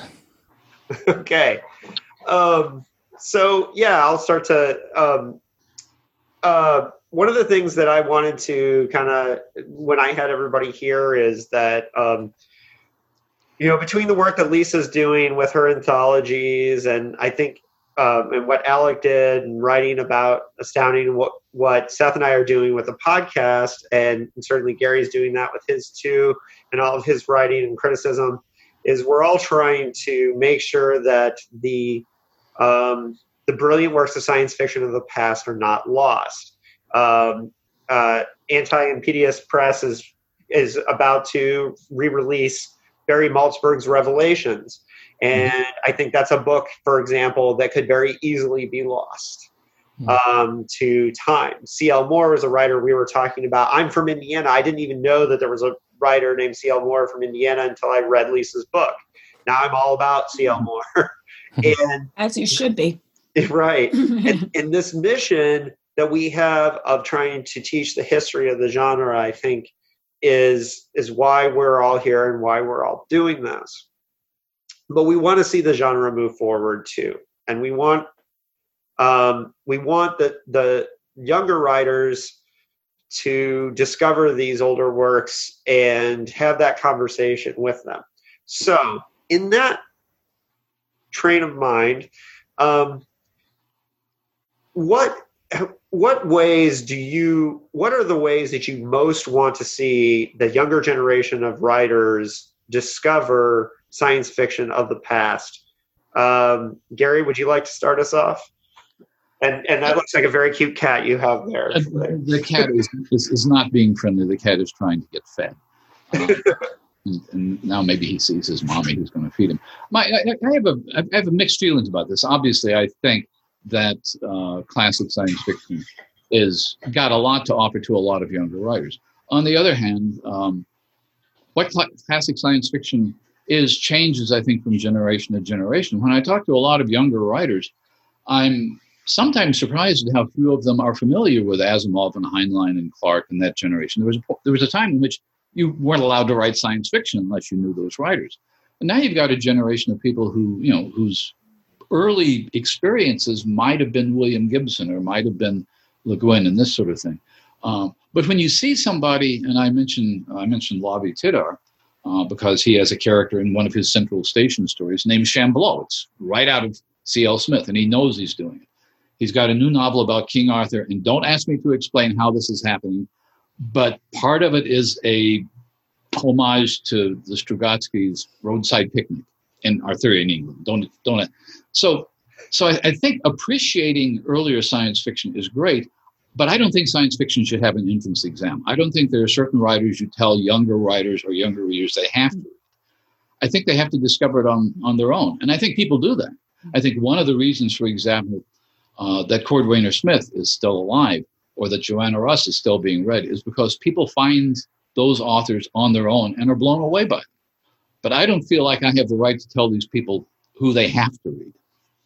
Okay. Um, so, yeah, I'll start to um, – uh, one of the things that I wanted to kind of, when I had everybody here, is that, um, you know, between the work that Lisa's doing with her anthologies, and I think, um, and what Alec did, and writing about Astounding, and what, what Seth and I are doing with the podcast, and, and certainly Gary's doing that with his too, and all of his writing and criticism, is we're all trying to make sure that the um, the brilliant works of science fiction of the past are not lost. Um, uh, Anti-Impedious Press is is about to re-release Barry Malzberg's Revelations, and mm-hmm. I think that's a book, for example, that could very easily be lost mm-hmm. um, to time. C L Moore is a writer we were talking about. I'm from Indiana. I didn't even know that there was a writer named C L Moore from Indiana until I read Lisa's book. Now I'm all about C L Moore, and as you should be. Right, and, and this mission that we have of trying to teach the history of the genre, I think, is is why we're all here and why we're all doing this. But we want to see the genre move forward too, and we want um, we want the the younger writers to discover these older works and have that conversation with them. So, in that train of mind, um, what What ways do you, what are the ways that you most want to see the younger generation of writers discover science fiction of the past? Um, Gary, would you like to start us off? And and that looks like a very cute cat you have there. Uh, the cat is, is, is not being friendly. The cat is trying to get fed. Um, and, and now maybe he sees his mommy who's going to feed him. My, I, I, have a, I have a mixed feelings about this. Obviously, I think that uh, classic science fiction is got a lot to offer to a lot of younger writers. On the other hand, um, what cl- classic science fiction is changes, I think, from generation to generation. When I talk to a lot of younger writers, I'm sometimes surprised at how few of them are familiar with Asimov and Heinlein and Clarke and that generation. There was a, there was a time in which you weren't allowed to write science fiction unless you knew those writers. And now you've got a generation of people who, you know, whose early experiences might have been William Gibson or might have been Le Guin and this sort of thing. Um, but when you see somebody, and I mentioned I mentioned Lavie Tidhar uh, because he has a character in one of his Central Station stories named Shambleau. It's right out of C L Smith, and he knows he's doing it. He's got a new novel about King Arthur, and don't ask me to explain how this is happening, but part of it is a homage to the Strugatsky's Roadside Picnic in Arthurian England. Don't don't. So, so I, I think appreciating earlier science fiction is great, but I don't think science fiction should have an entrance exam. I don't think there are certain writers you tell younger writers or younger readers they have to. I think they have to discover it on, on their own, and I think people do that. I think one of the reasons, for example, uh, that Cordwainer Smith is still alive or that Joanna Russ is still being read is because people find those authors on their own and are blown away by them. But I don't feel like I have the right to tell these people who they have to read.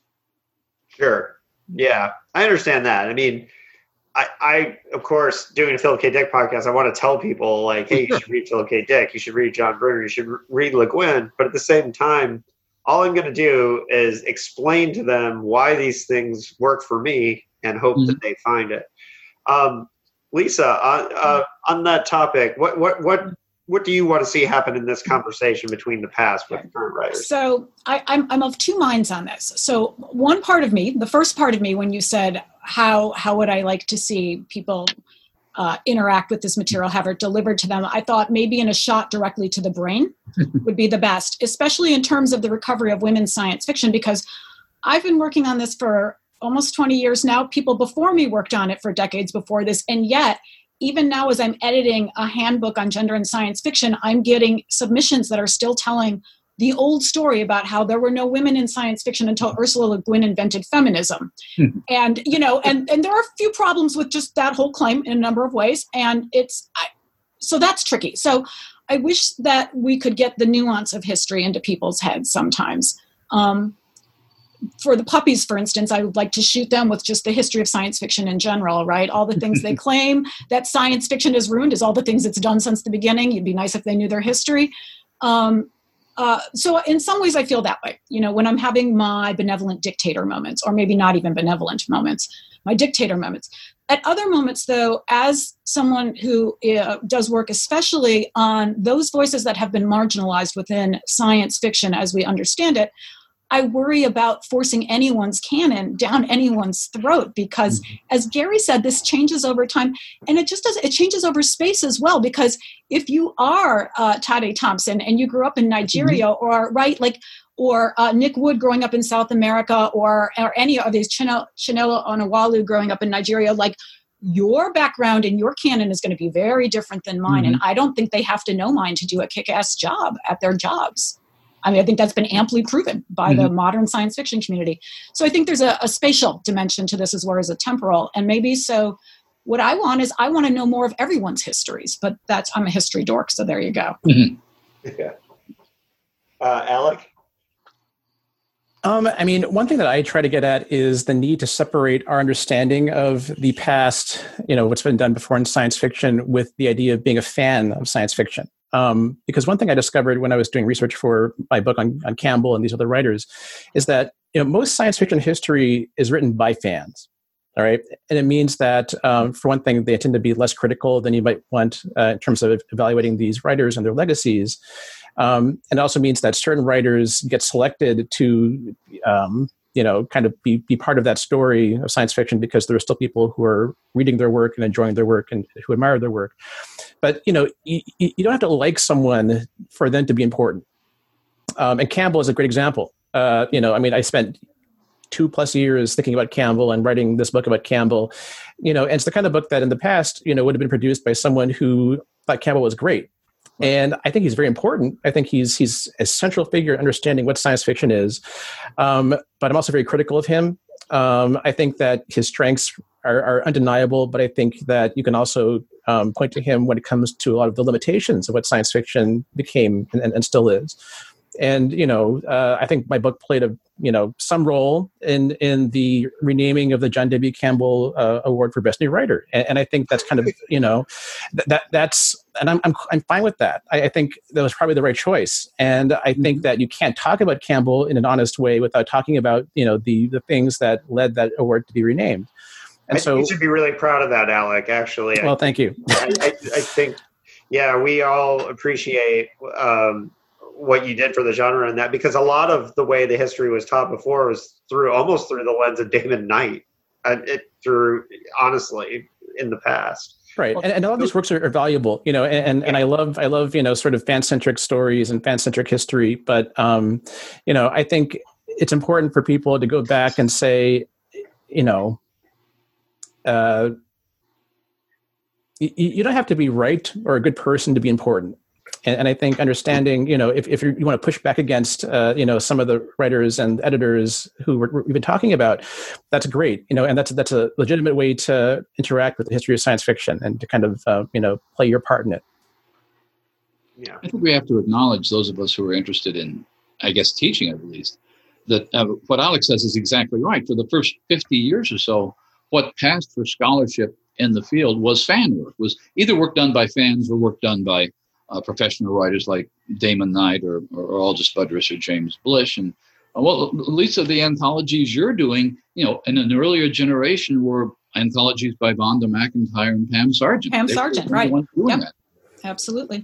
Sure. Yeah, I understand that. I mean, I, I of course, doing a Philip K. Dick podcast, I want to tell people, like, hey, you should read Philip K. Dick, you should read John Brunner, you should read Le Guin. But at the same time, all I'm going to do is explain to them why these things work for me and hope mm-hmm. that they find it. Um, Lisa, on, uh, on that topic, what what what what do you want to see happen in this conversation between the past with the current writers? So I, I'm I'm of two minds on this. So one part of me, the first part of me, when you said how how would I like to see people uh, interact with this material, have it delivered to them, I thought maybe in a shot directly to the brain would be the best, especially in terms of the recovery of women's science fiction, because I've been working on this for almost twenty years now. People before me worked on it for decades before this, and yet even now, as I'm editing a handbook on gender and science fiction, I'm getting submissions that are still telling the old story about how there were no women in science fiction until Ursula Le Guin invented feminism. Mm-hmm. And, you know, and, and there are a few problems with just that whole claim in a number of ways. And it's, I, so that's tricky. So I wish that we could get the nuance of history into people's heads sometimes. Um, For the puppies, for instance, I would like to shoot them with just the history of science fiction in general, right? All the things they claim that science fiction has ruined is all the things it's done since the beginning. It'd be nice if they knew their history. Um, uh, so in some ways I feel that way, you know, when I'm having my benevolent dictator moments, or maybe not even benevolent moments, my dictator moments. At other moments, though, as someone who uh, does work especially on those voices that have been marginalized within science fiction as we understand it, I worry about forcing anyone's canon down anyone's throat, because as Gary said, this changes over time, and it just does, it changes over space as well, because if you are uh, Tade Thompson and you grew up in Nigeria, mm-hmm. or right, like, or uh, Nick Wood growing up in South America, or, or any of these Chinelo, Chinelo Onwualu growing up in Nigeria, like, your background and your canon is going to be very different than mine. Mm-hmm. And I don't think they have to know mine to do a kick-ass job at their jobs. I mean, I think that's been amply proven by mm-hmm. the modern science fiction community. So I think there's a, a spatial dimension to this as well as a temporal. And maybe so what I want is I want to know more of everyone's histories, but that's, I'm a history dork. So there you go. Mm-hmm. Yeah. Uh, Alec? Um, I mean, one thing that I try to get at is the need to separate our understanding of the past, you know, what's been done before in science fiction, with the idea of being a fan of science fiction. Um, because one thing I discovered when I was doing research for my book on, on Campbell and these other writers is that, you know, most science fiction history is written by fans. All right. And it means that, um, for one thing, they tend to be less critical than you might want uh, in terms of evaluating these writers and their legacies. Um, and it also means that certain writers get selected to, um, you know, kind of be, be part of that story of science fiction, because there are still people who are reading their work and enjoying their work and who admire their work. But, you know, you, you don't have to like someone for them to be important. Um, and Campbell is a great example. Uh, you know, I mean, I spent two plus years thinking about Campbell and writing this book about Campbell. You know, and it's the kind of book that in the past, you know, would have been produced by someone who thought Campbell was great. And I think he's very important. I think he's he's a central figure in understanding what science fiction is. Um, but I'm also very critical of him. Um, I think that his strengths are, are undeniable, but I think that you can also um, point to him when it comes to a lot of the limitations of what science fiction became and, and still is. And, you know, uh, I think my book played a, you know, some role in in the renaming of the John W. Campbell uh, Award for Best New Writer. And, and I think that's kind of, you know, th- that that's, and I'm, I'm I'm fine with that. I, I think that was probably the right choice. And I think that you can't talk about Campbell in an honest way without talking about, you know, the the things that led that award to be renamed. And I so think you should be really proud of that, Alec, actually. Well, I, thank you. I, I, I think, yeah, we all appreciate um, what you did for the genre and that, because a lot of the way the history was taught before was through almost through the lens of Damon Knight, and it through honestly in the past. Right. And, and all of these works are, are valuable, you know, and, and, and I love, I love, you know, sort of fan-centric stories and fan-centric history. But, um, you know, I think it's important for people to go back and say, you know, uh, you, you don't have to be right or a good person to be important. And, and I think understanding, you know, if, if you want to push back against, uh, you know, some of the writers and editors who we're, we've been talking about, that's great, you know, and that's that's a legitimate way to interact with the history of science fiction and to kind of, uh, you know, play your part in it. Yeah, I think we have to acknowledge, those of us who are interested in, I guess, teaching at least, that uh, what Alex says is exactly right. For the first fifty years or so, what passed for scholarship in the field was fan work, was either work done by fans or work done by Uh, professional writers like Damon Knight or, or, or Aldous Budrys or James Blish. And uh, well, Lisa, the anthologies you're doing, you know, in an earlier generation were anthologies by Vonda McIntyre and Pam Sargent. Pam they Sargent, were right. The ones doing Yep. that. Absolutely.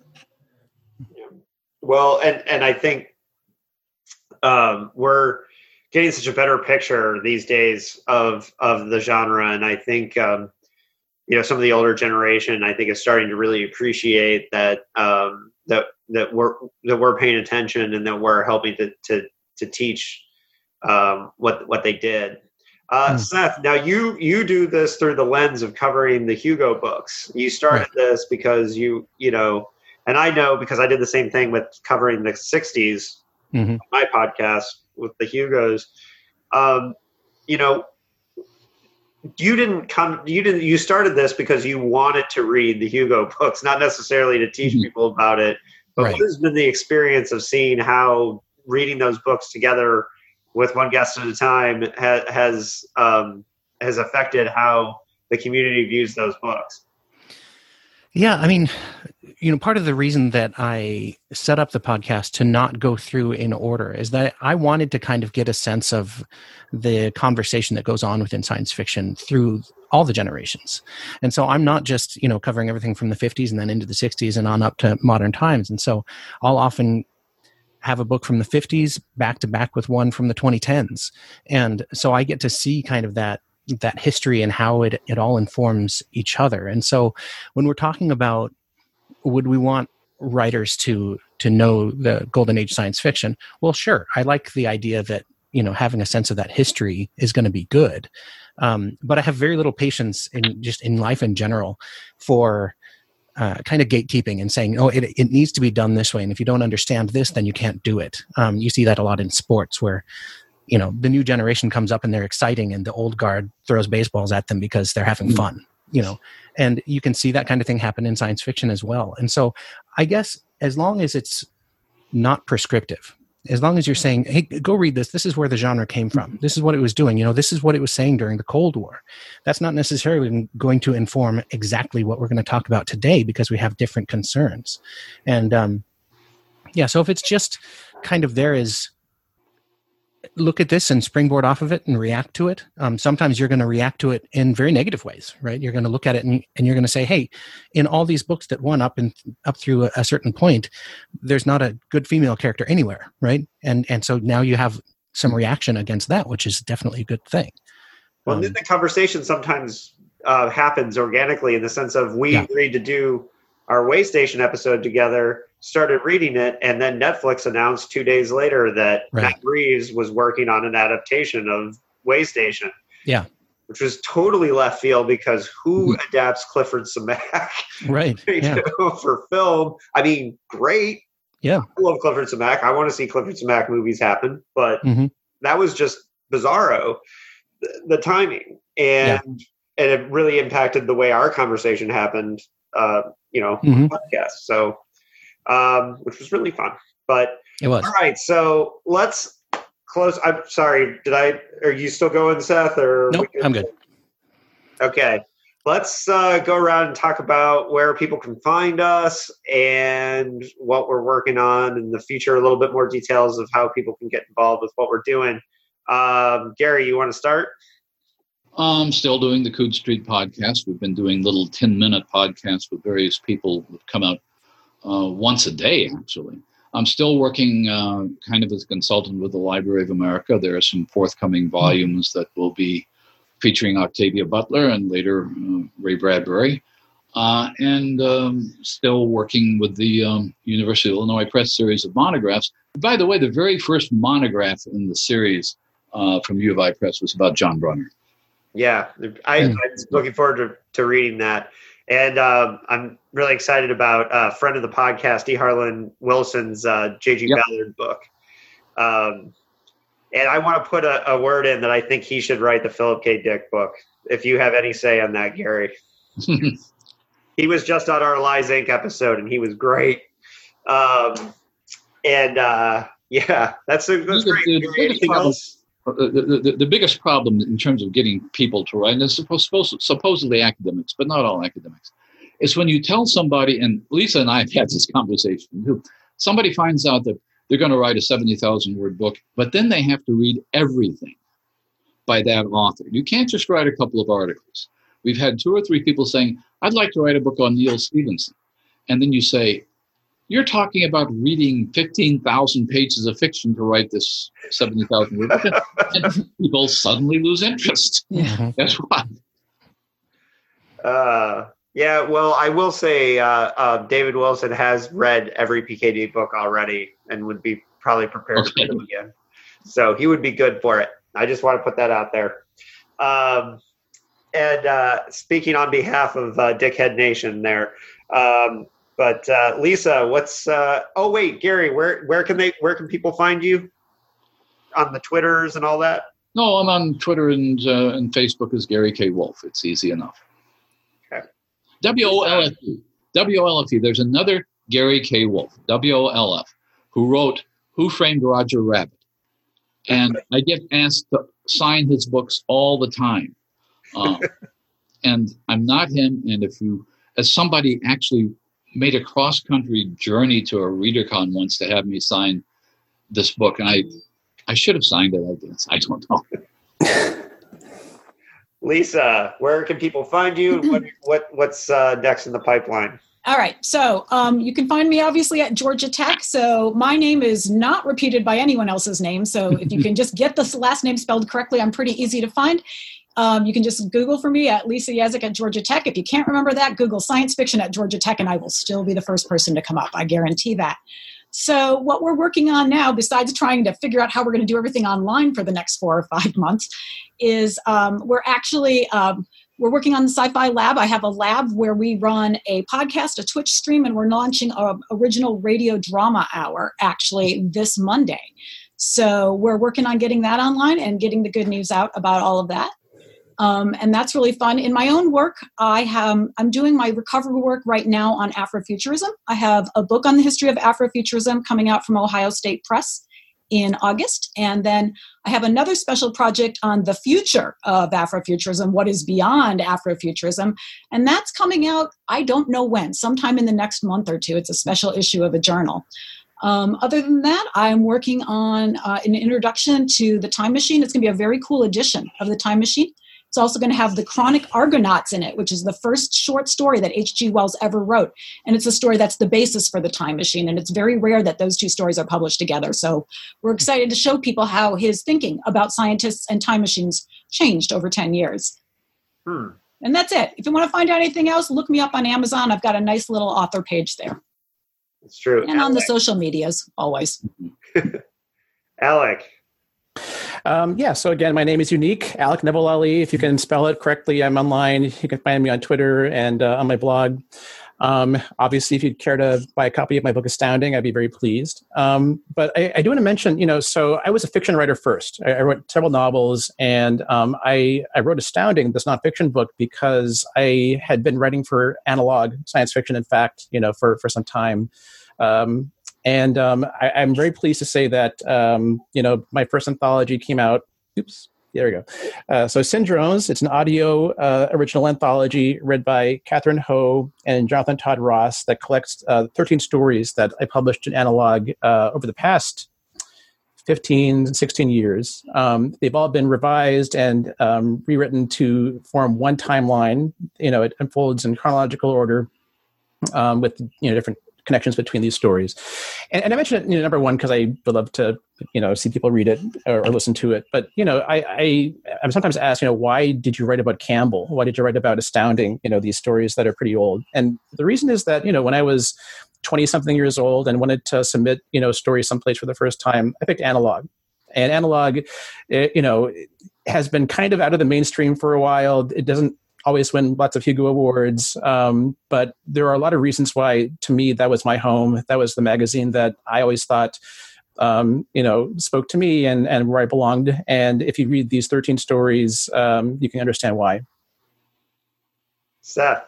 Well, and, and I think um, we're getting such a better picture these days of, of the genre. And I think, um, you know, some of the older generation, I think, is starting to really appreciate that um, that that we're that we're paying attention and that we're helping to to to teach um, what what they did. Uh, mm. Seth, now you you do this through the lens of covering the Hugo books. You started right. this because you you know, and I know because I did the same thing with covering the sixties. Mm-hmm. My podcast with the Hugos. Um, you know. You didn't come. You didn't. You started this because you wanted to read the Hugo books, not necessarily to teach mm-hmm. people about it. But right. what has been the experience of seeing how reading those books together with one guest at a time ha- has um, has affected how the community views those books? Yeah, I mean, you know, part of the reason that I set up the podcast to not go through in order is that I wanted to kind of get a sense of the conversation that goes on within science fiction through all the generations. And so I'm not just, you know, covering everything from the fifties and then into the sixties and on up to modern times. And so I'll often have a book from the fifties back to back with one from the twenty tens. And so I get to see kind of that that history and how it, it all informs each other. And so when we're talking about, would we want writers to to know the golden age science fiction? Well, sure. I like the idea that, you know, having a sense of that history is going to be good. Um, but I have very little patience in just in life in general for uh, kind of gatekeeping and saying, oh, it, it needs to be done this way. And if you don't understand this, then you can't do it. Um, you see that a lot in sports where, you know, the new generation comes up and they're exciting and the old guard throws baseballs at them because they're having fun, you know, and you can see that kind of thing happen in science fiction as well. And so I guess as long as it's not prescriptive, as long as you're saying, hey, go read this, this is where the genre came from, this is what it was doing, you know, this is what it was saying during the Cold War, that's not necessarily going to inform exactly what we're going to talk about today because we have different concerns. And um, yeah, so if it's just kind of there as look at this and springboard off of it and react to it. Um, sometimes you're going to react to it in very negative ways, right? You're going to look at it and, and you're going to say, hey, in all these books that won up and up through a, a certain point, there's not a good female character anywhere, right? And and so now you have some reaction against that, which is definitely a good thing. Well, um, the conversation sometimes uh, happens organically in the sense of we Yeah. agreed to do our Waystation episode together, started reading it, and then Netflix announced two days later that Right. Matt Reeves was working on an adaptation of Waystation. Yeah. Which was totally left field because who adapts Clifford Samac Right. you Yeah. know, for film? I mean, great. Yeah. I love Clifford Samac. I want to see Clifford Samac movies happen, but Mhm. that was just bizarro, the, the timing. And and it really impacted the way our conversation happened, uh, you know, Mhm. on the podcast. So, um, which was really fun. But It was. all right, so let's close. I'm sorry. Did I? Are you still going, Seth? Or Nope, we I'm good. Okay, let's uh, go around and talk about where people can find us and what we're working on in the future. A little bit more details of how people can get involved with what we're doing. Um, Gary, you want to start? I'm still doing the Coode Street podcast. We've been doing little ten-minute podcasts with various people that come out uh, once a day, actually. I'm still working uh, kind of as a consultant with the Library of America. There are some forthcoming volumes that will be featuring Octavia Butler and later uh, Ray Bradbury. Uh, and um, still working with the um, University of Illinois Press series of monographs. By the way, the very first monograph in the series uh, from U of I Press was about John Brunner. Yeah, I, Hmm. I'm looking forward to, to reading that. And um, I'm really excited about a uh, friend of the podcast, E. Harlan Wilson's uh, J G. Yep. Ballard book. Um, and I want to put a, a word in that I think he should write the Philip K. Dick book, if you have any say on that, Gary. He was just on our Lies Incorporated episode, and he was great. Um, and, uh, yeah, that's, a, that's The- great. the- the Gary, biggest anything problem- else? The, the, the biggest problem in terms of getting people to write, and it's supposed, supposedly academics, but not all academics, is when you tell somebody, and Lisa and I have had this conversation too, somebody finds out that they're going to write a seventy thousand word book, but then they have to read everything by that author. You can't just write a couple of articles. We've had two or three people saying, I'd like to write a book on Neil Stevenson. And then you say, you're talking about reading fifteen thousand pages of fiction to write this seventy thousand word book. And people suddenly lose interest. Mhm. That's why. Uh, yeah, well, I will say uh, uh, David Wilson has read every P K D book already and would be probably prepared Okay. to read them again. So he would be good for it. I just want to put that out there. Um, and uh, speaking on behalf of uh, Dickhead Nation there. Um, but uh, Lisa, what's uh, oh wait, Gary, where where can they where can people find you on the Twitters and all that? No, I'm on Twitter and uh, and Facebook as Gary K. Wolf. It's easy enough. Okay. W O L F E. W O L F E. There's another Gary K. Wolf, W O L F, who wrote Who Framed Roger Rabbit. And I get asked to sign his books all the time. Um, and I'm not him. And if you as somebody actually made a cross-country journey to a ReaderCon once to have me sign this book, and I, I should have signed it. I guess I don't know. Lisa, where can people find you? what, what what's uh, next in the pipeline? All right. So um, you can find me obviously at Georgia Tech. So my name is not repeated by anyone else's name. So if you can just get the last name spelled correctly, I'm pretty easy to find. Um, you can just Google for me at Lisa Yezek at Georgia Tech. If you can't remember that, Google science fiction at Georgia Tech, and I will still be the first person to come up. I guarantee that. So what we're working on now, besides trying to figure out how we're going to do everything online for the next four or five months, is um, we're actually um, we're working on the Sci-Fi Lab. I have a lab where we run a podcast, a Twitch stream, and we're launching an original radio drama hour actually this Monday. So we're working on getting that online and getting the good news out about all of that. Um, and that's really fun. In my own work, I have, I'm doing my recovery work right now on Afrofuturism. I have a book on the history of Afrofuturism coming out from Ohio State Press in August. And then I have another special project on the future of Afrofuturism, what is beyond Afrofuturism. And that's coming out, I don't know when, sometime in the next month or two. It's a special issue of a journal. Um, other than that, I'm working on uh, an introduction to the Time Machine. It's going to be a very cool edition of the Time Machine. It's also going to have the Chronic Argonauts in it, which is the first short story that H G Wells ever wrote. And it's a story that's the basis for the Time Machine. And it's very rare that those two stories are published together. So we're excited to show people how his thinking about scientists and time machines changed over ten years. Hmm. And that's it. If you want to find out anything else, look me up on Amazon. I've got a nice little author page there. It's true. And Alec. On the social medias, always. Alec. Um, yeah, so again, my name is Unique, Alec Neville Ali. If you can spell it correctly, I'm online. You can find me on Twitter and uh, on my blog. Um, obviously, if you'd care to buy a copy of my book, Astounding, I'd be very pleased. Um, but I, I do want to mention, you know, so I was a fiction writer first. I, I wrote several novels, and um, I, I wrote Astounding, this nonfiction book, because I had been writing for analog science fiction, in fact, you know, for, for some time. Um, And um, I, I'm very pleased to say that, um, you know, my first anthology came out. Oops, there we go. Uh, so Syndromes, it's an audio uh, original anthology read by Catherine Ho and Jonathan Todd Ross that collects uh, thirteen stories that I published in analog uh, over the past fifteen, sixteen years. Um, they've all been revised and um, rewritten to form one timeline. You know, it unfolds in chronological order um, with, you know, different connections between these stories. And, and I mentioned it, you know, number one, because I would love to, you know, see people read it or, or listen to it. But, you know, I, I, I'm sometimes asked, you know, why did you write about Campbell? Why did you write about Astounding, you know, these stories that are pretty old? And the reason is that, you know, when I was twenty something years old and wanted to submit, you know, stories someplace for the first time, I picked analog. And analog, it, you know, has been kind of out of the mainstream for a while. It doesn't always win lots of Hugo Awards. Um, but there are a lot of reasons why, to me, that was my home. That was the magazine that I always thought, um, you know, spoke to me and, and where I belonged. And if you read these thirteen stories, um, you can understand why. Seth.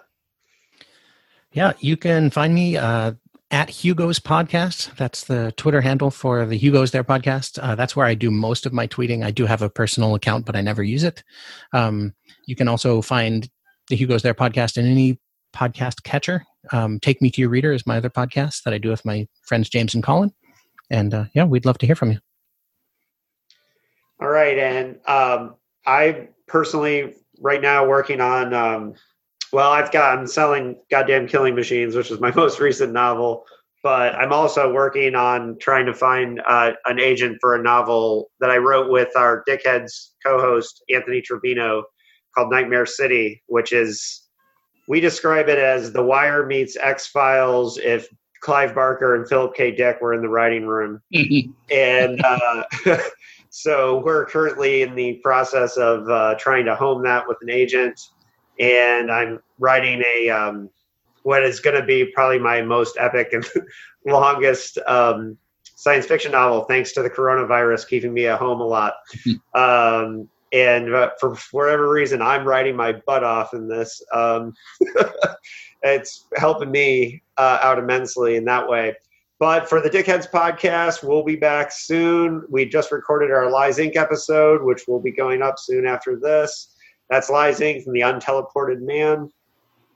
Yeah, you can find me uh, at Hugo's Podcast. That's the Twitter handle for the Hugo's There podcast. Uh, that's where I do most of my tweeting. I do have a personal account, but I never use it. Um, You can also find the Hugo's There podcast in any podcast catcher. Um, Take Me to Your Reader is my other podcast that I do with my friends James and Colin. And uh, yeah, we'd love to hear from you. All right. And um, I personally right now working on, um, well, I've got, I'm selling Goddamn Killing Machines, which is my most recent novel. But I'm also working on trying to find uh, an agent for a novel that I wrote with our Dickheads co-host, Anthony Trevino, called Nightmare City, which is, we describe it as The Wire meets X-Files if Clive Barker and Philip K. Dick were in the writing room. And uh, so we're currently in the process of uh, trying to home that with an agent. And I'm writing a um, what is going to be probably my most epic and longest um, science fiction novel, thanks to the coronavirus keeping me at home a lot. um, And uh, for whatever reason, I'm writing my butt off in this. Um, it's helping me uh, out immensely in that way. But for the Dickheads podcast, we'll be back soon. We just recorded our Lies Incorporated episode, which will be going up soon after this. That's Lies Incorporated from the Unteleported Man.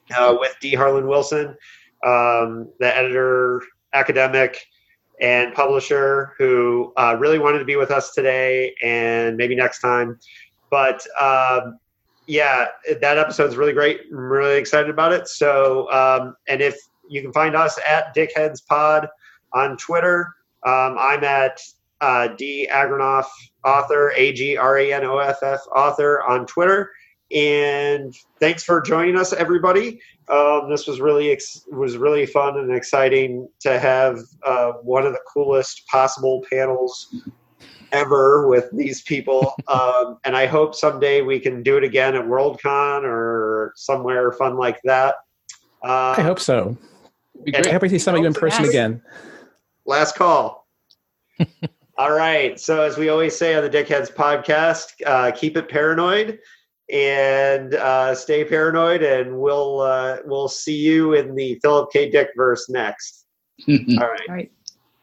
uh, with D. Harlan Wilson, um, the editor, academic, and publisher who uh, really wanted to be with us today and maybe next time. But um, yeah, that episode's really great. I'm really excited about it. So, um, and if you can find us at Dickheads Pod on Twitter, um, I'm at uh, D Agranoff author, A G R A N O F F author on Twitter. And thanks for joining us, everybody. Um, this was really ex- was really fun and exciting to have uh, one of the coolest possible panels ever with these people. Um, and I hope someday we can do it again at Worldcon or somewhere fun like that. Uh, I hope so. I hope I see some of you in person yes. again. Last call. All right. So as we always say on the Dickheads podcast, uh, keep it paranoid and uh, stay paranoid, and we'll uh, we'll see you in the Philip K. Dick verse next. All right. All right.